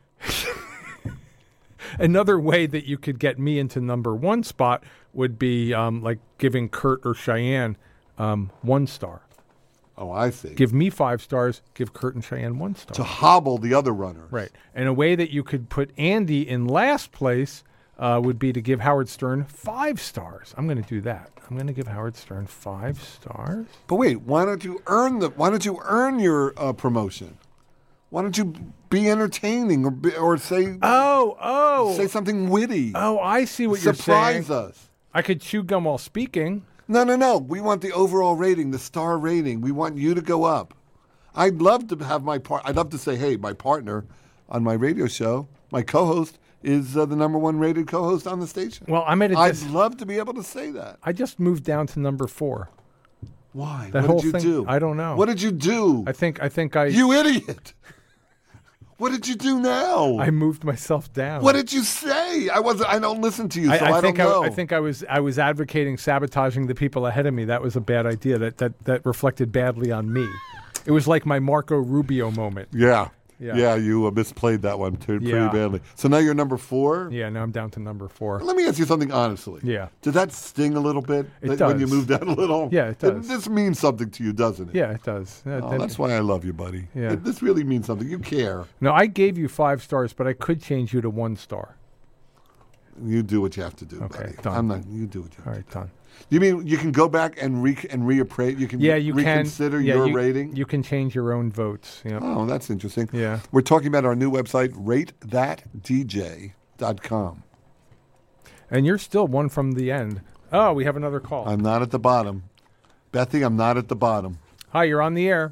Another way that you could get me into number one spot would be um, like giving Kurt or Cheyenne um, one star. Oh, I see. Give me five stars. Give Kurt and Cheyenne one star. to hobble the other runners. Right. And a way that you could put Andy in last place uh, would be to give Howard Stern five stars. I'm going to do that. I'm going to give Howard Stern five stars. But wait, why don't you earn the? Why don't you earn your uh, promotion? Why don't you be entertaining or be, or say Oh, oh. say something witty? Oh, I see what you're Surprise saying. us. I could chew gum while speaking. No, no, no. We want the overall rating, the star rating. We want you to go up. I'd love to have my part. I'd love to say, hey, my partner on my radio show, my co-host, is uh, the number one rated co-host on the station. Well, I'm at a I'd dis- love to be able to say that. I just moved down to number four. Why? That what whole did you thing- do? I don't know. What did you do? I think I think I You idiot! What did you do now? I moved myself down. What did you say? I wasn't. I don't listen to you, so I, I, I think don't know. I, I think I was I was advocating sabotaging the people ahead of me. That was a bad idea. That that that reflected badly on me. It was like my Marco Rubio moment. Yeah, Yeah. yeah. You uh, misplayed that one too, pretty Yeah. badly. So now you're number four. Yeah, now I'm down to number four. Let me ask you something honestly. Yeah. Did that sting a little bit It that- when you does. moved down a little? Yeah, it does. This means something to you, doesn't it? Yeah, it does. Yeah, Oh, that- that's why I love you, buddy. Yeah. It- this really means something. You care. No, I gave you five stars, but I could change you to one star. You do what you have to do, Okay, buddy. done. I'm not. You do what you have All to right, done. do. You mean you can go back and re and reappraise? You can Yeah, you reconsider can. Yeah, your you, rating. You can change your own votes. Yeah. Oh, that's interesting. Yeah. We're talking about our new website, rate that d j dot com. And you're still one from the end. Oh, we have another call. I'm not at the bottom. Bethy, I'm not at the bottom. Hi, you're on the air.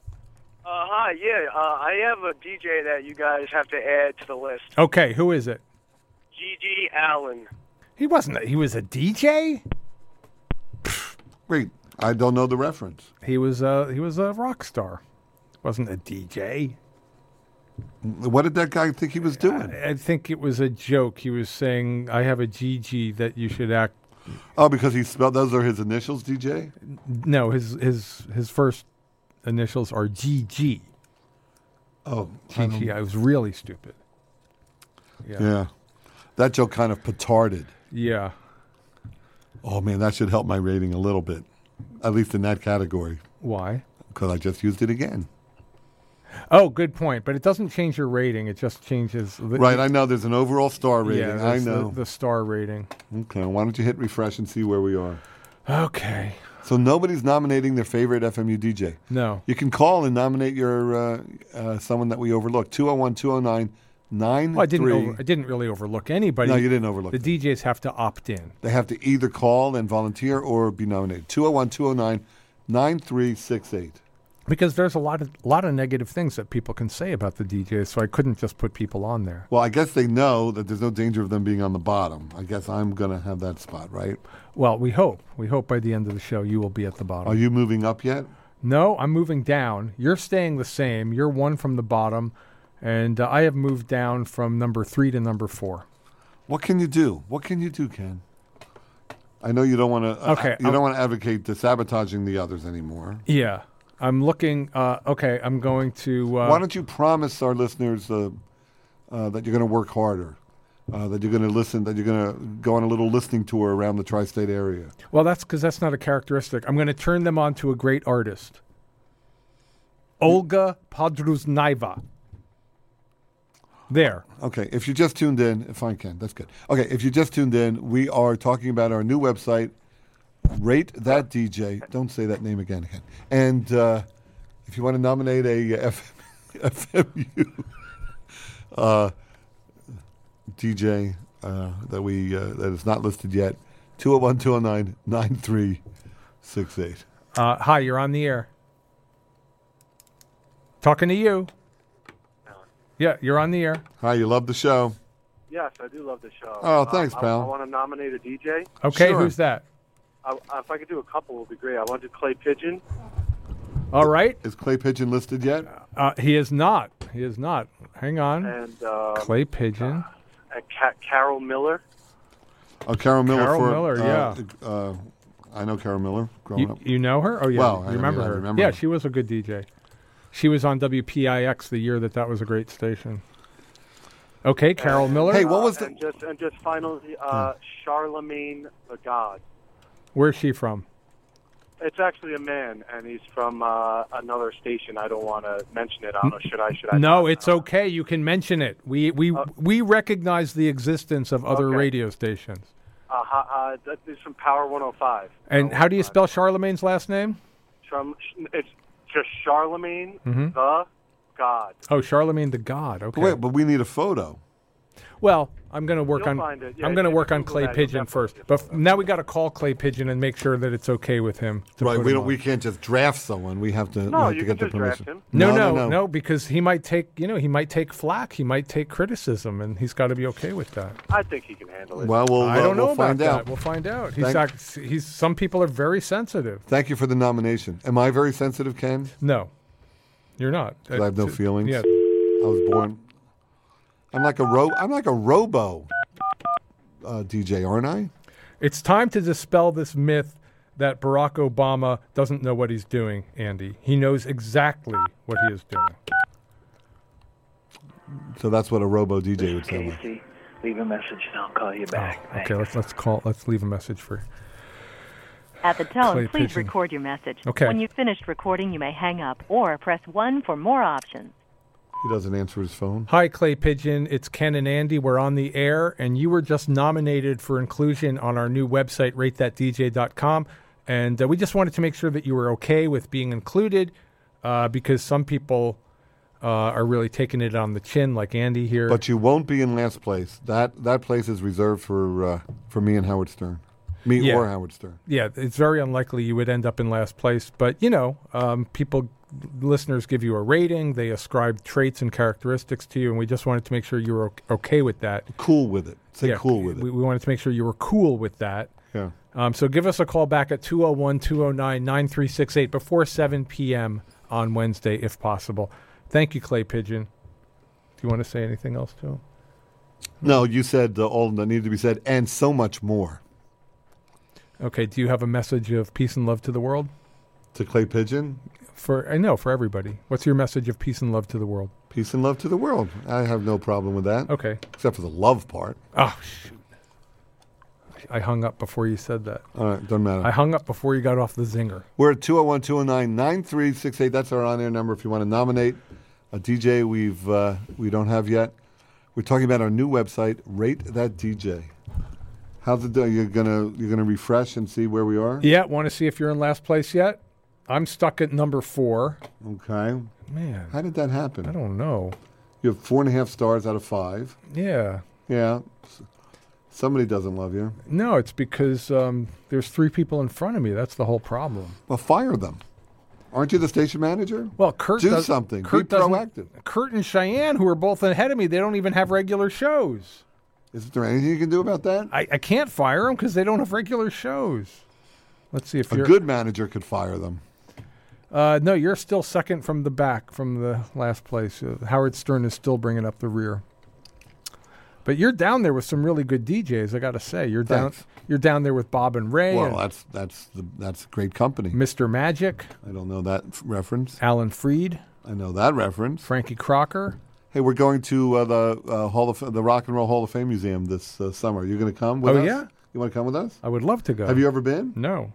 Uh, hi, yeah, uh, I have a D J that you guys have to add to the list. Okay, who is it? Gigi Allen. He wasn't. A, he was a D J. Wait, I don't know the reference. He was a he was a rock star. Wasn't a D J. What did that guy think he was doing? I, I think it was a joke. He was saying, "I have a G G that you should act." Oh, because he spelled those are his initials, D J? No, his his his first initials are G G. Oh, I G G. don't- I was really stupid. Yeah. yeah. That joke kind of petarded. Yeah. Oh, man, that should help my rating a little bit, at least in that category, Why? because I just used it again. Oh, good point. But it doesn't change your rating. It just changes. The, Right, I know there's an overall star rating. Yeah, I that's know. the, the star rating. Okay, why don't you hit refresh and see where we are? Okay. So nobody's nominating their favorite F M U D J. No. You can call and nominate your uh, uh, someone that we overlooked. two oh one, two oh nine, nine Well, I didn't. three. Over, I didn't really overlook anybody. No, you didn't overlook The them. D Js have to opt in. They have to either call and volunteer or be nominated. two oh one, two oh nine, nine three six eight. Because there's a lot of lot of negative things that people can say about the D Js, so I couldn't just put people on there. Well, I guess they know that there's no danger of them being on the bottom. I guess I'm going to have that spot, right? Well, we hope. We hope by the end of the show you will be at the bottom. Are you moving up yet? No, I'm moving down. You're staying the same. You're one from the bottom, and uh, I have moved down from number three to number four. What can you do? What can you do, Ken? I know you don't want to. Okay, Uh, you I'm- don't want to advocate the sabotaging the others anymore. Yeah. I'm looking. Uh, okay, I'm going to. Uh, Why don't you promise our listeners uh, uh, that you're going to work harder, uh, that you're going to listen, that you're going to go on a little listening tour around the tri-state area? Well, that's because that's not a characteristic. I'm going to turn them on to a great artist, Olga Podruznaiva. There. Okay, if you just tuned in, fine, Ken, that's good. Okay, if you just tuned in, we are talking about our new website, Rate That D J. Don't say that name again, Ken. And uh, if you want to nominate a F- F M U uh, D J uh, that we uh, that is not listed yet, two oh one, two oh nine, nine three six eight. Uh, hi, you're on the air. Talking to you. Yeah, you're on the air. Hi, you love the show. Yes, I do love the show. Oh, thanks, Uh, I- pal. I, want to nominate a D J. Okay, Sure. who's that? I, if I could do a couple, it would be great. I want to do Clay Pigeon. All right. Is Clay Pigeon listed yet? Uh, he is not. He is not. Hang on. And uh, Clay Pigeon. and Ca- Carol Miller. Oh, Carol Miller. Carol for, Miller, uh, yeah. Uh, I know Carol Miller growing You, up. you know her? Oh, yeah. Well, you I- remember yeah, I her. remember yeah, her. she was a good D J. She was on W P I X the year that that was a great station. Okay, Carol Miller. Hey, what was Uh, the? and just and just finally, uh, Charlemagne the God. Where's she from? It's actually a man, and he's from uh, another station. I don't want to mention it. I don't know. Should I? Should I? No, not? it's okay. You can mention it. We we we recognize the existence of other Okay. radio stations. Uh, ha- uh, that is from Power one oh five. And how do you spell Charlemagne's last name? From it's just Charlemagne Mhm. the God. Oh, Charlemagne the God. Okay. Wait, but we need a photo. Well, I'm going to work You'll on. find it. Yeah, I'm going to if work you on Google Clay that, you'll Pigeon definitely first. But f- now we got to call Clay Pigeon and make sure that it's okay with him. To Right, put we him don't. on. We can't just draft someone. We have to. we No, have you to can get the just draft permission. him. No, no, no, no, no, because he might take, you know, he might take flack, he might take criticism, and he's got to be okay with that. I think he can handle it. Well, we'll. I uh, don't know we'll about find that. out. We'll find out. He's, Thank- act, he's some people are very sensitive. Thank you for the nomination. Am I very sensitive, Ken? No, you're not. 'Cause I have no Uh, feelings. Yeah, I was born. I'm like a ro. I'm like a robo uh, D J, aren't I? it's time to dispel this myth that Barack Obama doesn't know what he's doing. Andy, he knows exactly what he is doing. So that's what a robo D J would sound like. Casey, leave a message and I'll call you back. Oh, Thank okay, let's let's call. Let's leave a message for. At the tone, Clay please Pigeon. record your message. Okay. When you've finished recording, you may hang up or press one for more options. He doesn't answer his phone. Hi, Clay Pigeon. It's Ken and Andy. We're on the air, and you were just nominated for inclusion on our new website, rate that d j dot com. And uh, we just wanted to make sure that you were okay with being included uh, because some people uh, are really taking it on the chin, like Andy here. But you won't be in last place. That that place is reserved for uh, for me and Howard Stern. Me Yeah. or Howard Stern. Yeah, it's very unlikely you would end up in last place. But, you know, um, people, listeners give you a rating. They ascribe traits and characteristics to you, and we just wanted to make sure you were o- okay with that. Cool with it. Say Yeah, cool with it. We, we wanted to make sure you were cool with that. Yeah. Um, so give us a call back at two oh one, two oh nine, nine three six eight before seven p.m. on Wednesday, if possible. Thank you, Clay Pigeon. Do you want to say anything else to him? No, you said uh, all that needed to be said, and so much more. Okay, do you have a message of peace and love to the world? To Clay Pigeon? For I know, for everybody. What's your message of peace and love to the world? Peace and love to the world. I have no problem with that. Okay. Except for the love part. Oh, shoot. I hung up before you said that. All right, doesn't matter. I hung up before you got off the zinger. We're at two oh one, two oh nine, nine three six eight. That's our on-air number if you want to nominate a D J we've, uh, we don't have yet. We're talking about our new website, Rate That D J. How's it doing? You're gonna you're gonna refresh and see where we are? Yeah, want to see if you're in last place yet? I'm stuck at number four. Okay. Man, How did that happen? I don't know. You have four and a half stars out of five. Yeah. Yeah. S- Somebody doesn't love you. No, it's because um, there's three people in front of me. That's the whole problem. Well, fire them. Aren't you the station manager? Well, Kurt Do does, something. Kurt Be doesn't- proactive. Kurt and Cheyenne, who are both ahead of me, they don't even have regular shows. Is there anything you can do about that? I, I can't fire them because they don't have regular shows. Let's see if A you're good manager could fire them. Uh, no, you're still second from the back, from the last place. Uh, Howard Stern is still bringing up the rear. But you're down there with some really good D Js. I got to say, you're Thanks. down. You're down there with Bob and Ray. Well, and that's that's the, that's great company. Mister Magic. I don't know that f- reference. Alan Freed. I know that reference. Frankie Crocker. Hey, we're going to uh, the uh, Hall of the Rock and Roll Hall of Fame Museum this uh, summer. Are you going to come with Oh, us? yeah? You want to come with us? I would love to go. Have you ever been? No.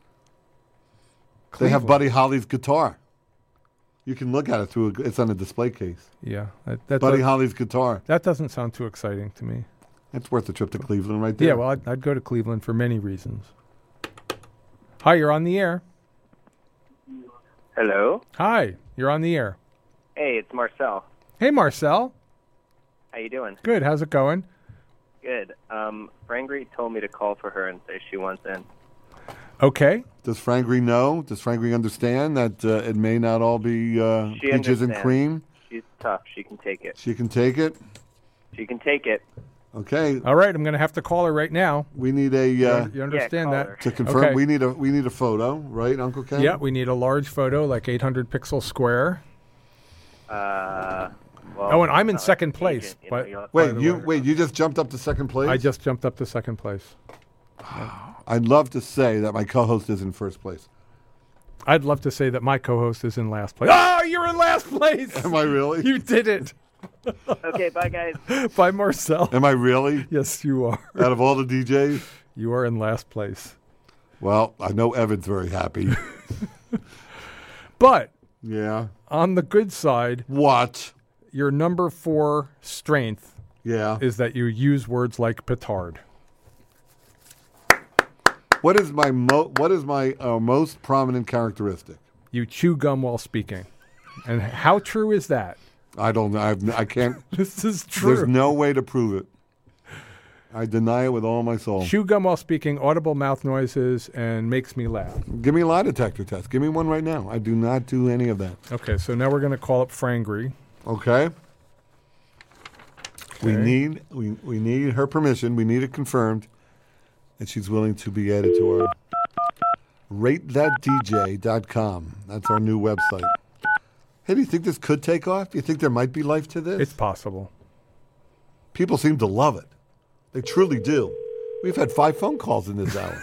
They have Cleveland. Buddy Holly's guitar. You can look at it through. A, it's on a display case. Yeah, that, that Buddy does- Holly's guitar. That doesn't sound too exciting to me. It's worth a trip to Cleveland, right there. Yeah, well, I'd, I'd go to Cleveland for many reasons. Hi, you're on the air. Hello. Hi, you're on the air. Hey, it's Marcel. Hey, Marcel. How you doing? Good. How's it going? Good. Um, Frangry told me to call for her and say she wants in. Okay. Does Frangry know? Does Frangry understand that uh, it may not all be uh, She peaches and understands. cream? She's tough. She can take it. She can take it. She can take it. Okay. All right, I'm going to have to call her right now. We need a. You, Uh, un- you understand call that? her. to confirm, Okay. we need a we need a photo, right, Uncle Ken? Yeah, we need a large photo, like eight hundred pixel square. Uh, well, Oh, and I'm in not second like an place, agent, you but- know, you'll have to- Wait, the you way. wait. You just jumped up to second place. I just jumped up to second place. I'd love to say that my co-host is in first place. I'd love to say that my co-host is in last place. Oh, you're in last place. Am I really? You did it. Okay, bye guys. By Marcel. Am I really? Yes, you are. Out of all the D Js? You are in last place. Well, I know Evan's very happy. But Yeah. on the good side, What? your number four strength Yeah. is that you use words like petard. What is my mo- What is my uh, most prominent characteristic? You chew gum while speaking. And how true is that? I don't know. I've, I can't. This is true. There's no way to prove it. I deny it with all my soul. Chew gum while speaking, audible mouth noises, and makes me laugh. Give me a lie detector test. Give me one right now. I do not do any of that. Okay, so now we're going to call up Frangry. Okay. We Okay. need we we need her permission. We need it confirmed that she's willing to be added to our rate that D J dot com. That's our new website. Hey, do you think this could take off? Do you think there might be life to this? It's possible. People seem to love it. They truly do. We've had five phone calls in this hour.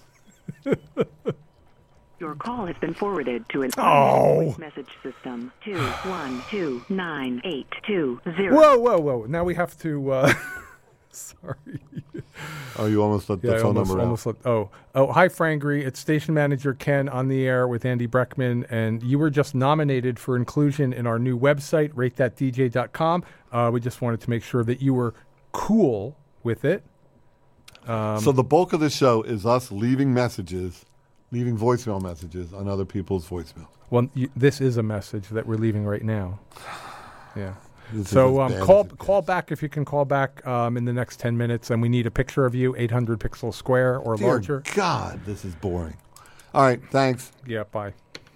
Your call has been forwarded to an Oh. voice message system. Two one two nine eight two zero. Whoa, whoa, whoa. Now we have to... Uh, sorry. Oh, you almost let the Yeah, I phone almost, number almost out. let, oh, oh, hi, Frangry. It's station manager Ken on the air with Andy Breckman, and you were just nominated for inclusion in our new website, rate that D J dot com. Uh, we just wanted to make sure that you were cool with it. Um, So the bulk of the show is us leaving messages, leaving voicemail messages on other people's voicemail. well, you, this is a message that we're leaving right now. Yeah. This So is as um, bad call as it call back if you can call back um, in the next ten minutes, and we need a picture of you, eight hundred pixel square or Dear larger. God, this is boring. All right, thanks. Yeah, bye.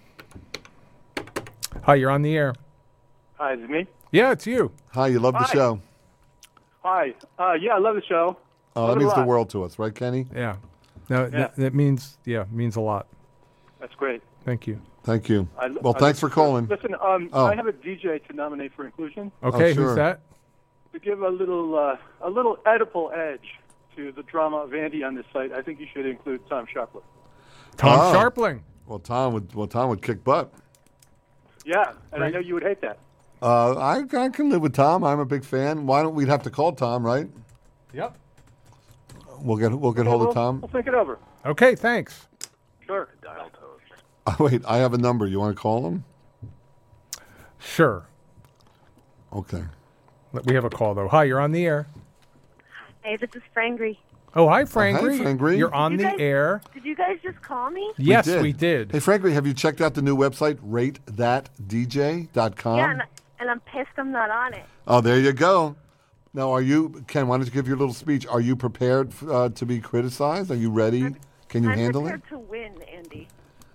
Hi, you're on the air. Hi, is it me? Yeah, it's you. Hi, you love the Hi. show. Hi. Uh, yeah, I love the show. Oh, Love that it a means the lot. world to us, right, Kenny? Yeah. No, Yeah. That, that means yeah, means a lot. That's great. Thank you. Thank you. I, well, I thanks for listen- calling. Listen, um, Oh. I have a D J to nominate for inclusion. Okay, Oh, sure. who's that? To give a little uh, a little Oedipal edge to the drama of Andy on this site, I think you should include Tom Sharpling. Tom Oh. Sharpling. Well, Tom would well Tom would kick butt. Yeah, and I Great. know you would hate that. Uh, I, I can live with Tom. I'm a big fan. Why don't we have to call Tom, right? Yep. We'll get we'll get Okay, hold we'll, of Tom. We'll think it over. Okay, thanks. Sure. Oh, wait, I have a number. You want to call him? Sure. Okay. Let- We have a call though. Hi, you're on the air. Hey, this is Frangry. Oh, hi, Frangry. Frangry. You're on You the guys- air. Did you guys just call me? Yes, did. we did. Hey, Frankly, have you checked out the new website, rate that D J dot com? Yeah, and, and I'm pissed I'm not on it. Oh, there you go. Now, are you, Ken, why don't you give your little speech? Are you prepared uh, to be criticized? Are you ready? Can you I'm handle it? prepared to win, Andy.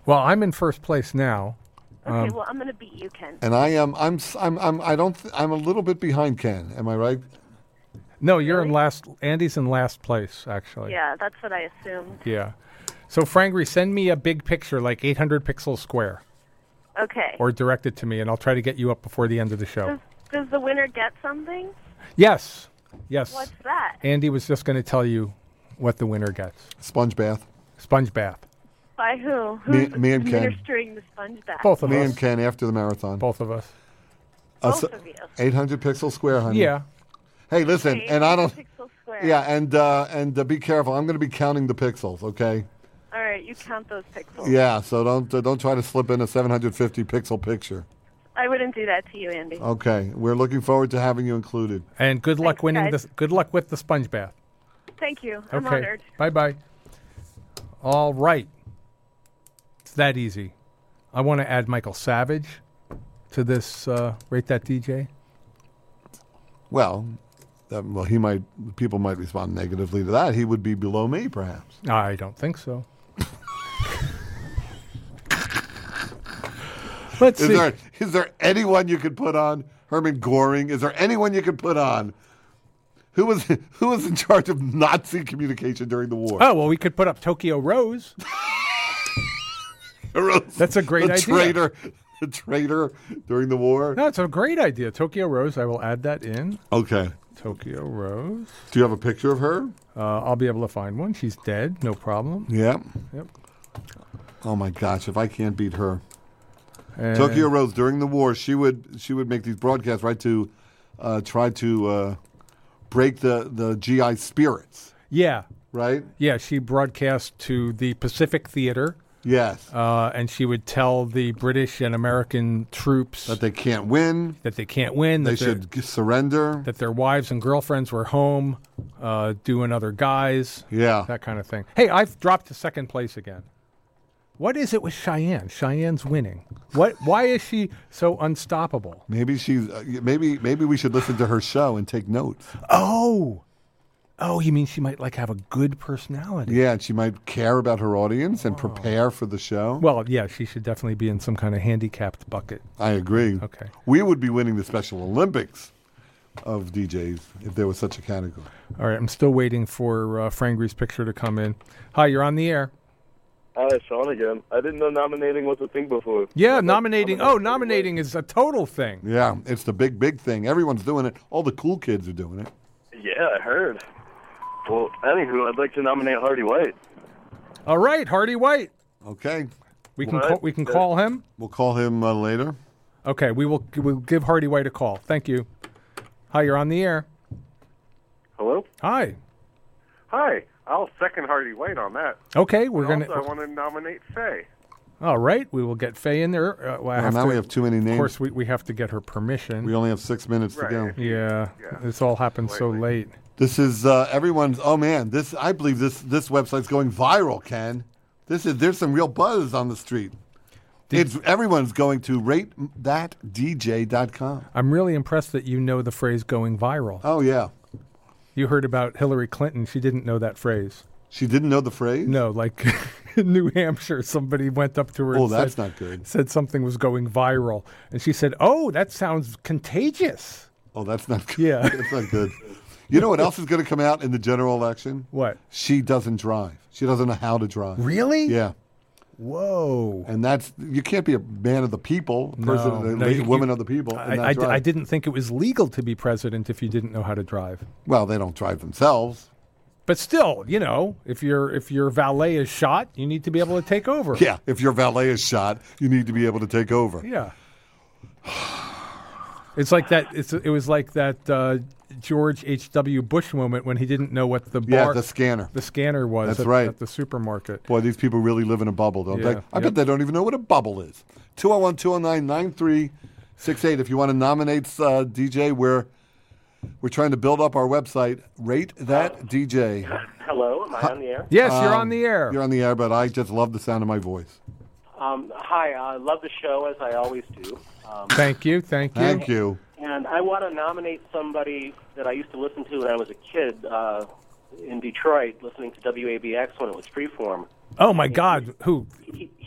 Well, I'm in first place now. Okay, Um, well, I'm going to beat you, Ken. And I am. I'm. s- I'm. I'm. I don't. Th- I'm a little bit behind Ken. Am I right? no, you're in last. Andy's in last place, actually. Yeah, that's what I assumed. Yeah. So, Frangry, send me a big picture, like eight hundred pixels square, Okay. or direct it to me, and I'll try to get you up before the end of the show. Does, does the winner get something? Yes. Yes. What's that? Andy was just going to tell you what the winner gets. Sponge bath. Sponge bath. By who? Me- Who's me and Ken. administering the sponge bath? Both of Me us. and Ken after the marathon. Both of us. Both of you. Eight hundred pixel square, honey. Yeah. Hey, listen, Okay, and I don't. pixel square. Yeah, and uh, and uh, be careful. I'm going to be counting the pixels. Okay. All right, you count those pixels. Yeah. So don't uh, don't try to slip in a seven hundred fifty pixel picture. I wouldn't do that to you, Andy. Okay. We're looking forward to having you included. And good luck Thanks, winning guys. this. Good luck with the sponge bath. Thank you. I'm Okay. honored. Bye bye. All right. It's that easy. I want to add Michael Savage to this uh, Rate That D J. Well, that, well, he might. People might respond negatively to that. He would be below me, perhaps. I don't think so. Let's Is see. there is there anyone you could put on Herman Goring? Is there anyone you could put on? Who was who was in charge of Nazi communication during the war? Oh, well, we could put up Tokyo Rose. Rose, That's a great the idea. Traitor, the traitor during the war. No, it's a great idea. Tokyo Rose. I will add that in. Okay. Tokyo Rose. Do you have a picture of her? Uh, I'll be able to find one. She's dead. No problem. Yeah. Yep. Oh my gosh! If I can't beat her, And- Tokyo Rose during the war, she would she would make these broadcasts right to uh, try to uh, break the the G I spirits. Yeah. Right. Yeah. She broadcast to the Pacific Theater. Yes. Uh, and she would tell the British and American troops that they can't win. That they can't win. They that their- should g- surrender. That their wives and girlfriends were home, uh, doing other guys. Yeah. That kind of thing. Hey, I've dropped to second place again. What is it with Cheyenne? Cheyenne's winning. What? Why is she so unstoppable? Maybe she's. Uh, maybe maybe we should listen to her show and take notes. Oh. Oh, you mean she might like have a good personality? Yeah, and she might care about her audience and prepare for the show. Well, yeah, she should definitely be in some kind of handicapped bucket. I agree. Okay. We would be winning the Special Olympics of D Js if there was such a category. All right, I'm still waiting for uh, Frangry's picture to come in. Hi, you're on the air. Hi, Sean again. I didn't know nominating was a thing before. Yeah, nominating. Oh, nominating is a total thing. Yeah, it's the big, big thing. Everyone's doing it. All the cool kids are doing it. Yeah, I heard. Well, anywho, I'd like to nominate Hardy White. All right, Hardy White. Okay. We can What? call, we can call him. We'll call him uh, later. Okay, we will we'll give Hardy White a call. Thank you. Hi, you're on the air. Hello? Hi. Hi. I'll second Hardy White on that. Okay, we're And gonna. Also, I want to nominate Faye. All right, we will get Faye in there. Uh, well, I Well, have now to- we have too many names. Of course, we we have to get her permission. We only have six minutes to go. Yeah, this all happened so late. This is uh, everyone's. Oh man, this I believe this this website's going viral. Ken, this is there's some real buzz on the street. It's everyone's going to rate that D J dot com. I'm really impressed that you know the phrase "going viral." Oh yeah, you heard about Hillary Clinton. She didn't know that phrase. She didn't know the phrase? No, like in New Hampshire, somebody went up to her. Oh, and that's said, not good. Said something was going viral, and she said, "Oh, that sounds contagious." Oh, that's not good. Yeah, that's not good. You know what else is going to come out in the general election? What? She doesn't drive. She doesn't know how to drive. Really? Yeah. Whoa. And that's you can't be a man of the people, person, No, a no, lady, you- woman you- of the people. I, and not I, di- drive. I didn't think it was legal to be president if you didn't know how to drive. Well, they don't drive themselves. But still, you know, if your if your valet is shot, you need to be able to take over. Yeah, if your valet is shot, you need to be able to take over. Yeah. It's like that. It's it was like that uh, George H W. Bush moment when he didn't know what the Yeah, bar, the scanner. the scanner was. That's at, right. at the supermarket. Boy, these people really live in a bubble, don't Yeah, they? I yep. bet they don't even know what a bubble is. two oh one, two oh nine, nine three six eight. If you want to nominate uh, D J, we're, we're trying to build up our website, Rate That D J. Hello, am I on the air? Yes, you're Um, on the air. You're on the air, but I just love the sound of my voice. Um, hi, I love the show as I always do. Um, Thank you, thank you. Thank you. And I want to nominate somebody that I used to listen to when I was a kid uh, in Detroit, listening to W A B X when it was freeform. Oh my God, who? He, he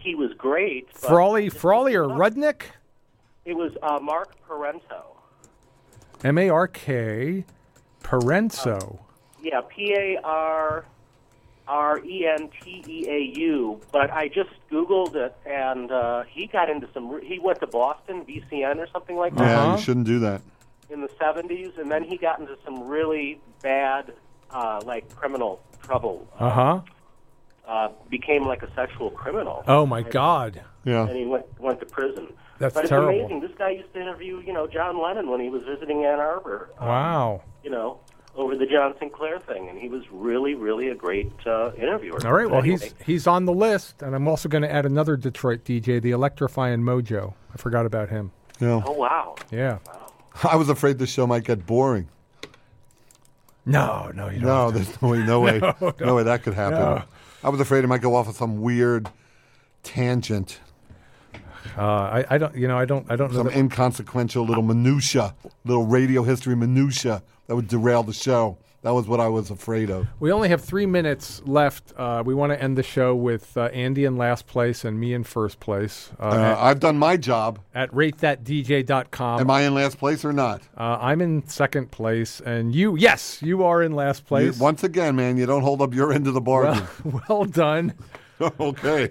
he was great. but Frawley, Frawley or Rudnick? It was uh, Mark Parento. M A R K, Parenzo. Yeah, P A R R E N T E A U. But I just Googled it, and uh, he got into some... re- He went to Boston, B C N or something like that. Yeah, you shouldn't do that. In the seventies, and then he got into some really bad, uh, like, criminal trouble. Uh huh. Uh, became like a sexual criminal. Oh my God. Yeah. And he went went to prison. That's but it's terrible. amazing. This guy used to interview, you know, John Lennon when he was visiting Ann Arbor. um, Wow. You know, over the John Sinclair thing, and he was really, really a great uh, interviewer. All right. Well, Anyway, he's he's on the list, and I'm also going to add another Detroit D J, the Electrifying Mojo. I forgot about him. Yeah. Oh wow. Yeah. I was afraid the show might get boring. No, no, you don't. No, have to. there's no way, no way, No, no, no. way that could happen. No. I was afraid it might go off of some weird tangent, Uh, I, I don't. You know, I don't. I don't know. some That, inconsequential little minutia, little radio history minutia that would derail the show. That was what I was afraid of. we only have three minutes left. Uh, we want to end the show with uh, Andy in last place and me in first place. Uh, Uh, at, I've done my job. at rate that D J dot com. Am I in last place or not? Uh, I'm in second place, and you, yes, you are in last You- place. once again, man, you don't hold up your end of the bargain. Well, well done. Okay.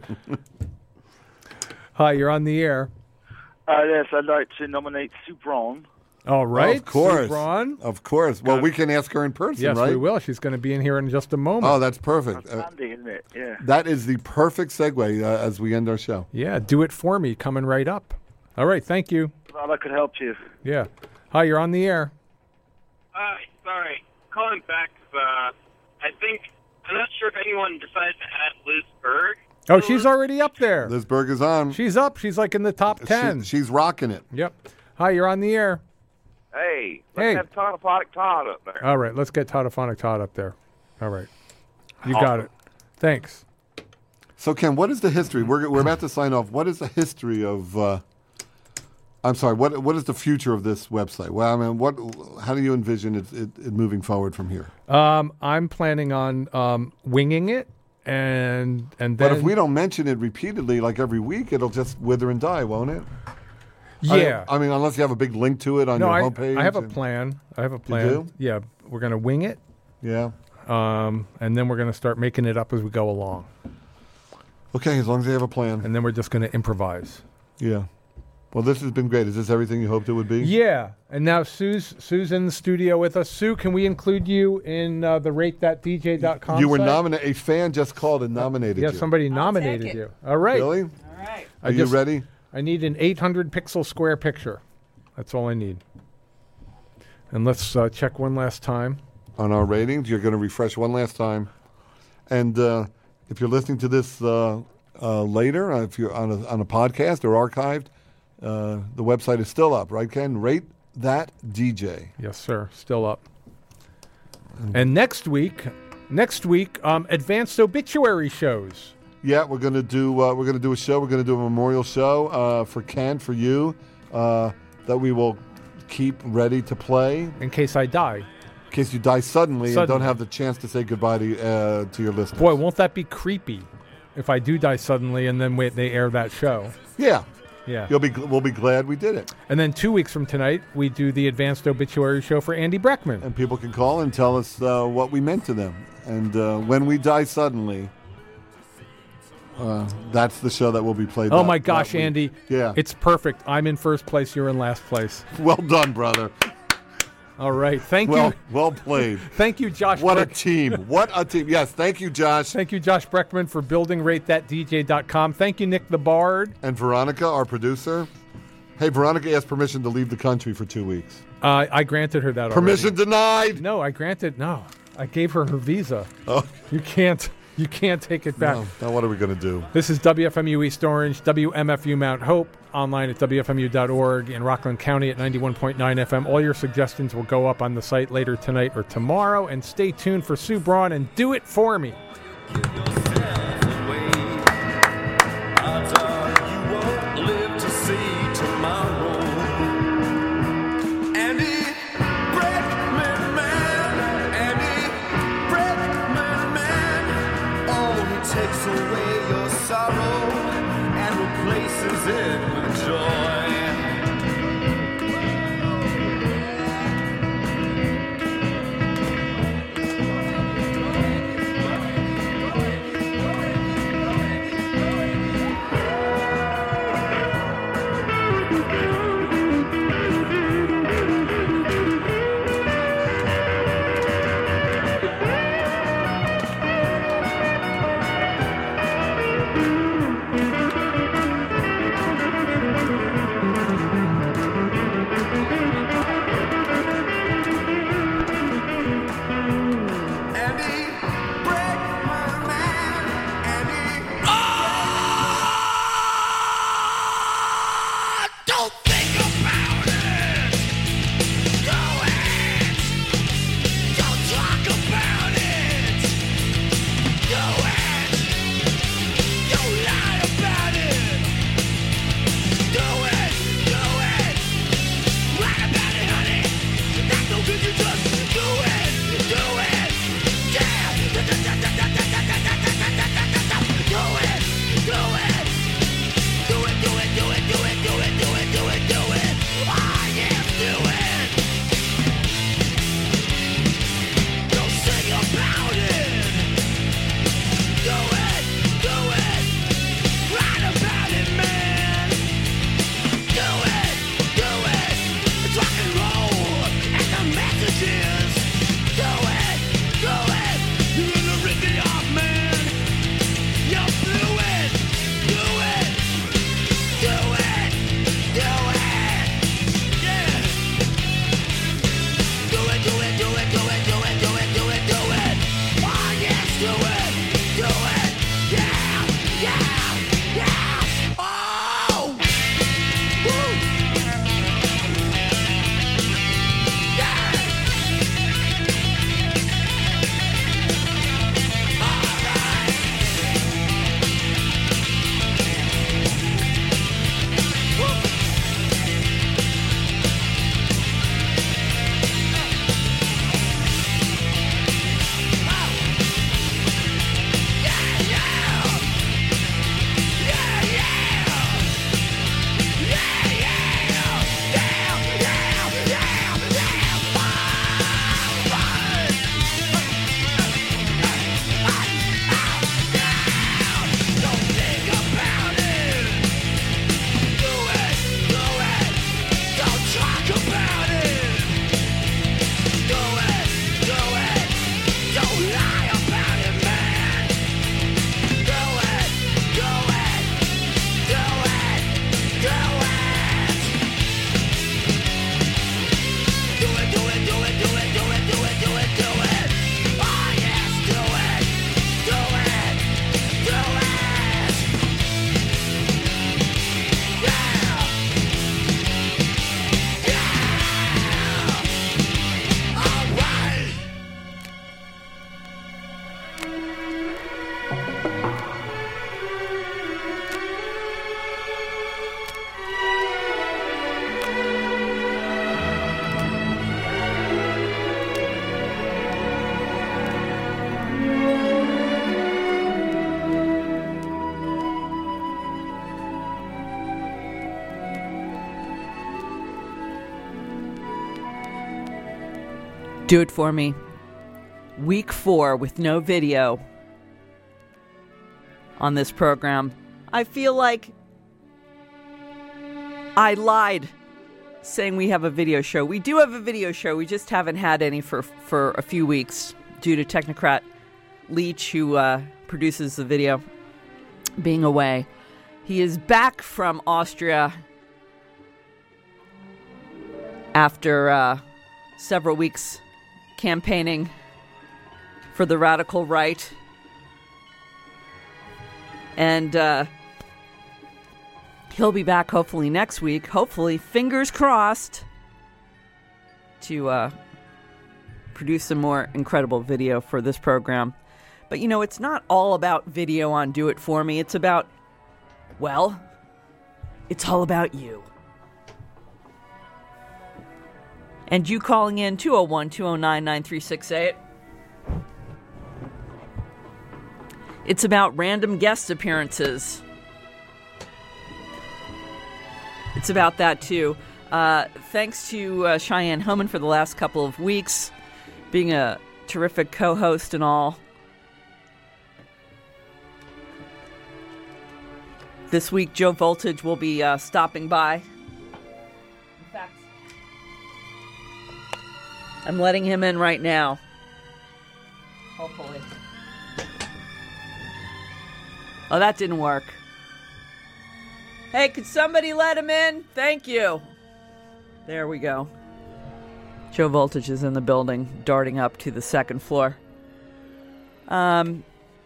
Hi, you're on the air. Uh, yes, I'd like to nominate Sue Braun. All right, Of course. Sue Braun. Of course. Well, we can ask her in person, Yes, right? we will. She's going to be in here in just a moment. Oh, that's perfect. Uh, Handy, isn't it? Yeah. that is the perfect segue uh, as we end our show. Yeah, do it for me. Coming right up. All right, thank you. Glad I could help you. Yeah. Hi, you're on the air. Uh, sorry. Calling back, uh, I think, I'm not sure if anyone decided to add Liz Berg. Oh, she's already up there. Liz Berg is on. She's up. She's like in the top ten. She, she's rocking it. Yep. Hi, you're on the air. Hey, let's Hey. have Tonophonic Todd up there. All right, let's get Todophonic Todd up there. All right. You got it. Thanks. So, Ken, what is the history? We're, we're about to sign off. What is the history of... Uh, I'm sorry, what what is the future of this website? Well, I mean, what? How do you envision it, it, it moving forward from here? Um, I'm planning on um, winging it, and and then But if we don't mention it repeatedly, like every week, it'll just wither and die, won't it? yeah. I, I mean, unless you have a big link to it on no, your I, homepage. I have a and- plan. I have a plan. do? Yeah, we're gonna wing it. Yeah. Um, and then we're gonna start making it up as we go along. Okay, as long as you have a plan. And then we're just gonna improvise. Yeah. Well, this has been great. Is this everything you hoped it would be? Yeah, and now Sue's Sue's in the studio with us. Sue, can we include you in uh, the rate that D J dot com? You were site? nominated. A fan just called and nominated Yeah, you. somebody nominated you. All right. Really? All right. I Are you just- ready? I need an eight hundred pixel square picture. That's all I need. And let's uh, check one last time. On our ratings, you're going to refresh one last time. And uh, if you're listening to this uh, uh, later, uh, if you're on a, on a podcast or archived, uh, the website is still up, right, Ken? Rate that D J. Yes, sir. Still up. And next week, next week, um, advanced obituary shows. Yeah, we're gonna do uh, we're gonna do a show. We're gonna do a memorial show uh, for Ken, for you, uh, that we will keep ready to play in case I die. In case you die suddenly, and Suddenly. don't have the chance to say goodbye to uh, to your listeners. Boy, won't that be creepy if I do die suddenly and then wait, they air that show? Yeah, Yeah. You'll be gl- we'll be glad we did it. And then two weeks from tonight, we do the advanced obituary show for Andy Breckman. And people can call and tell us uh, what we meant to them. And uh, when we die suddenly, uh, that's the show that will be played. Oh that- my that gosh, week. Andy. Yeah. It's perfect. I'm in first place. You're in last place. Well done, brother. All right. Thank well, you. Well played. Thank you, Josh. What a Breck- team. What a team. Yes, thank you, Josh. Thank you, Josh Breckman, for building rate that D J dot com. Thank you, Nick the Bard. And Veronica, our producer. Hey, Veronica asked permission to leave the country for two weeks. Uh, I granted her that Permission already. denied. No, I granted. No, I gave her her visa. Oh. You can't. You can't take it back. No, now what are we going to do? This is W F M U East Orange, W M F U Mount Hope, online at W F M U dot org, in Rockland County at ninety-one point nine F M. All your suggestions will go up on the site later tonight or tomorrow. And stay tuned for Sue Braun and Do It For Me. Odds are you won't live to see tomorrow. Andy Breckman, man. Andy Breckman, man. Oh, he takes away your sorrow. and replaces it with joy. Do It For Me. Week four with no video on this program. I feel like I lied saying we have a video show. We do have a video show. We just haven't had any for, for a few weeks due to Technocrat Leach, who uh, produces the video, being away. He is back from Austria after uh, several weeks campaigning for the radical right. And uh, he'll be back hopefully next week. Hopefully, fingers crossed, to uh, produce some more incredible video for this program. But, you know, it's not all about video on Do It For Me. It's about, well, it's all about you. And you calling in two oh one, two oh nine, nine three six eight. It's about random guest appearances It's about that, too. Uh, thanks to uh, Cheyenne Homan for the last couple of weeks, being a terrific co-host and all. This week, Joe Voltage will be uh, stopping by. In fact, I'm letting him in right now. Hopefully. Oh, that didn't work. Hey, could somebody let him in? Thank you. There we go. Joe Voltage is in the building, darting up to the second floor. Um.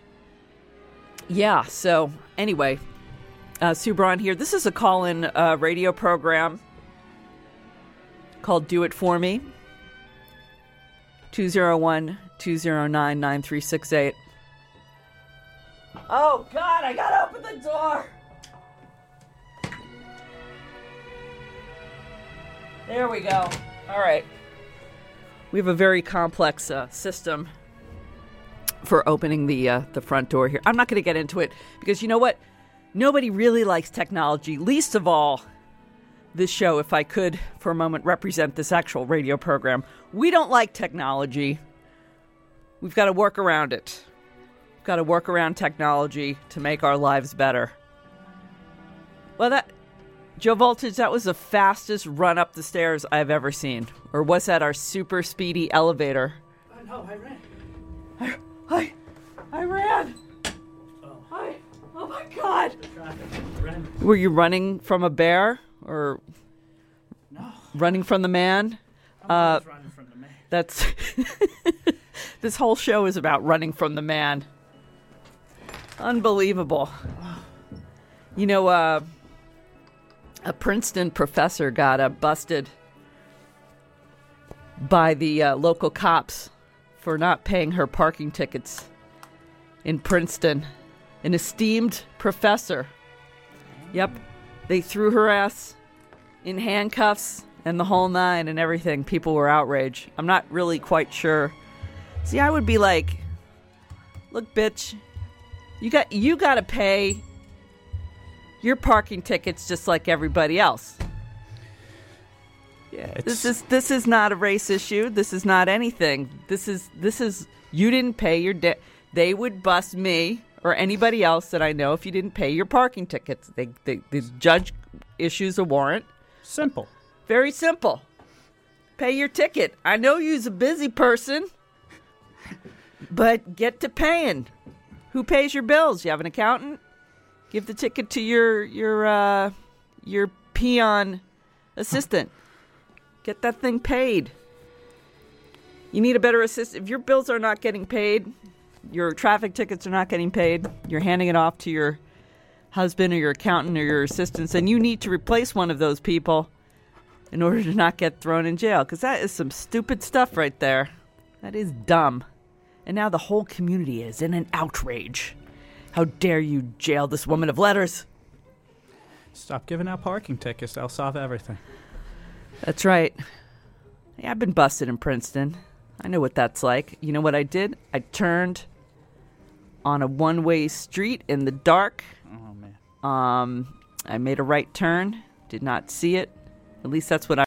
Yeah, so anyway, uh, Sue Braun here. This is a call-in uh, radio program called Do It For Me. two oh one, two oh nine, nine three six eight. Oh, God, I gotta open the door. There we go. All right. We have a very complex uh, system for opening the uh, the front door here. I'm not going to get into it because you know what? Nobody really likes technology, least of all this show, if I could for a moment represent this actual radio program. We don't like technology. We've got to work around it. We've got to work around technology to make our lives better. Well, that... Joe Voltage, that was the fastest run up the stairs I've ever seen. Or was that our super speedy elevator? Oh, no, I ran. I, I, I ran. Oh. I, oh my God. Ran. Were you running from a bear or no. running from the man? I'm uh, running from the man. That's this whole show is about running from the man. Unbelievable. You know, uh, a Princeton professor got uh, busted by the uh, local cops for not paying her parking tickets in Princeton. An esteemed professor. Yep. They threw her ass in handcuffs and the whole nine and everything. People were outraged. I'm not really quite sure. See, I would be like, look, bitch, you got you got to pay your parking tickets just like everybody else. Yeah, it's... This is this is not a race issue. This is not anything. This is this is you didn't pay your debt. They would bust me or anybody else that I know if you didn't pay your parking tickets. They, they the judge issues a warrant. Simple. Very simple. Pay your ticket. I know you's a busy person, but get to paying. Who pays your bills? You have an accountant? Give the ticket to your your uh, your peon assistant. Get that thing paid. You need a better assistant. If your bills are not getting paid, your traffic tickets are not getting paid, you're handing it off to your husband or your accountant or your assistants, and you need to replace one of those people in order to not get thrown in jail. Because that is some stupid stuff right there. That is dumb. And now the whole community is in an outrage. How dare you jail this woman of letters? Stop giving out parking tickets. They'll solve everything. That's right. Hey, I've been busted in Princeton. I know what that's like. You know what I did? I turned on a one-way street in the dark. Oh, man. Um, I made a right turn. Did not see it. At least that's what I...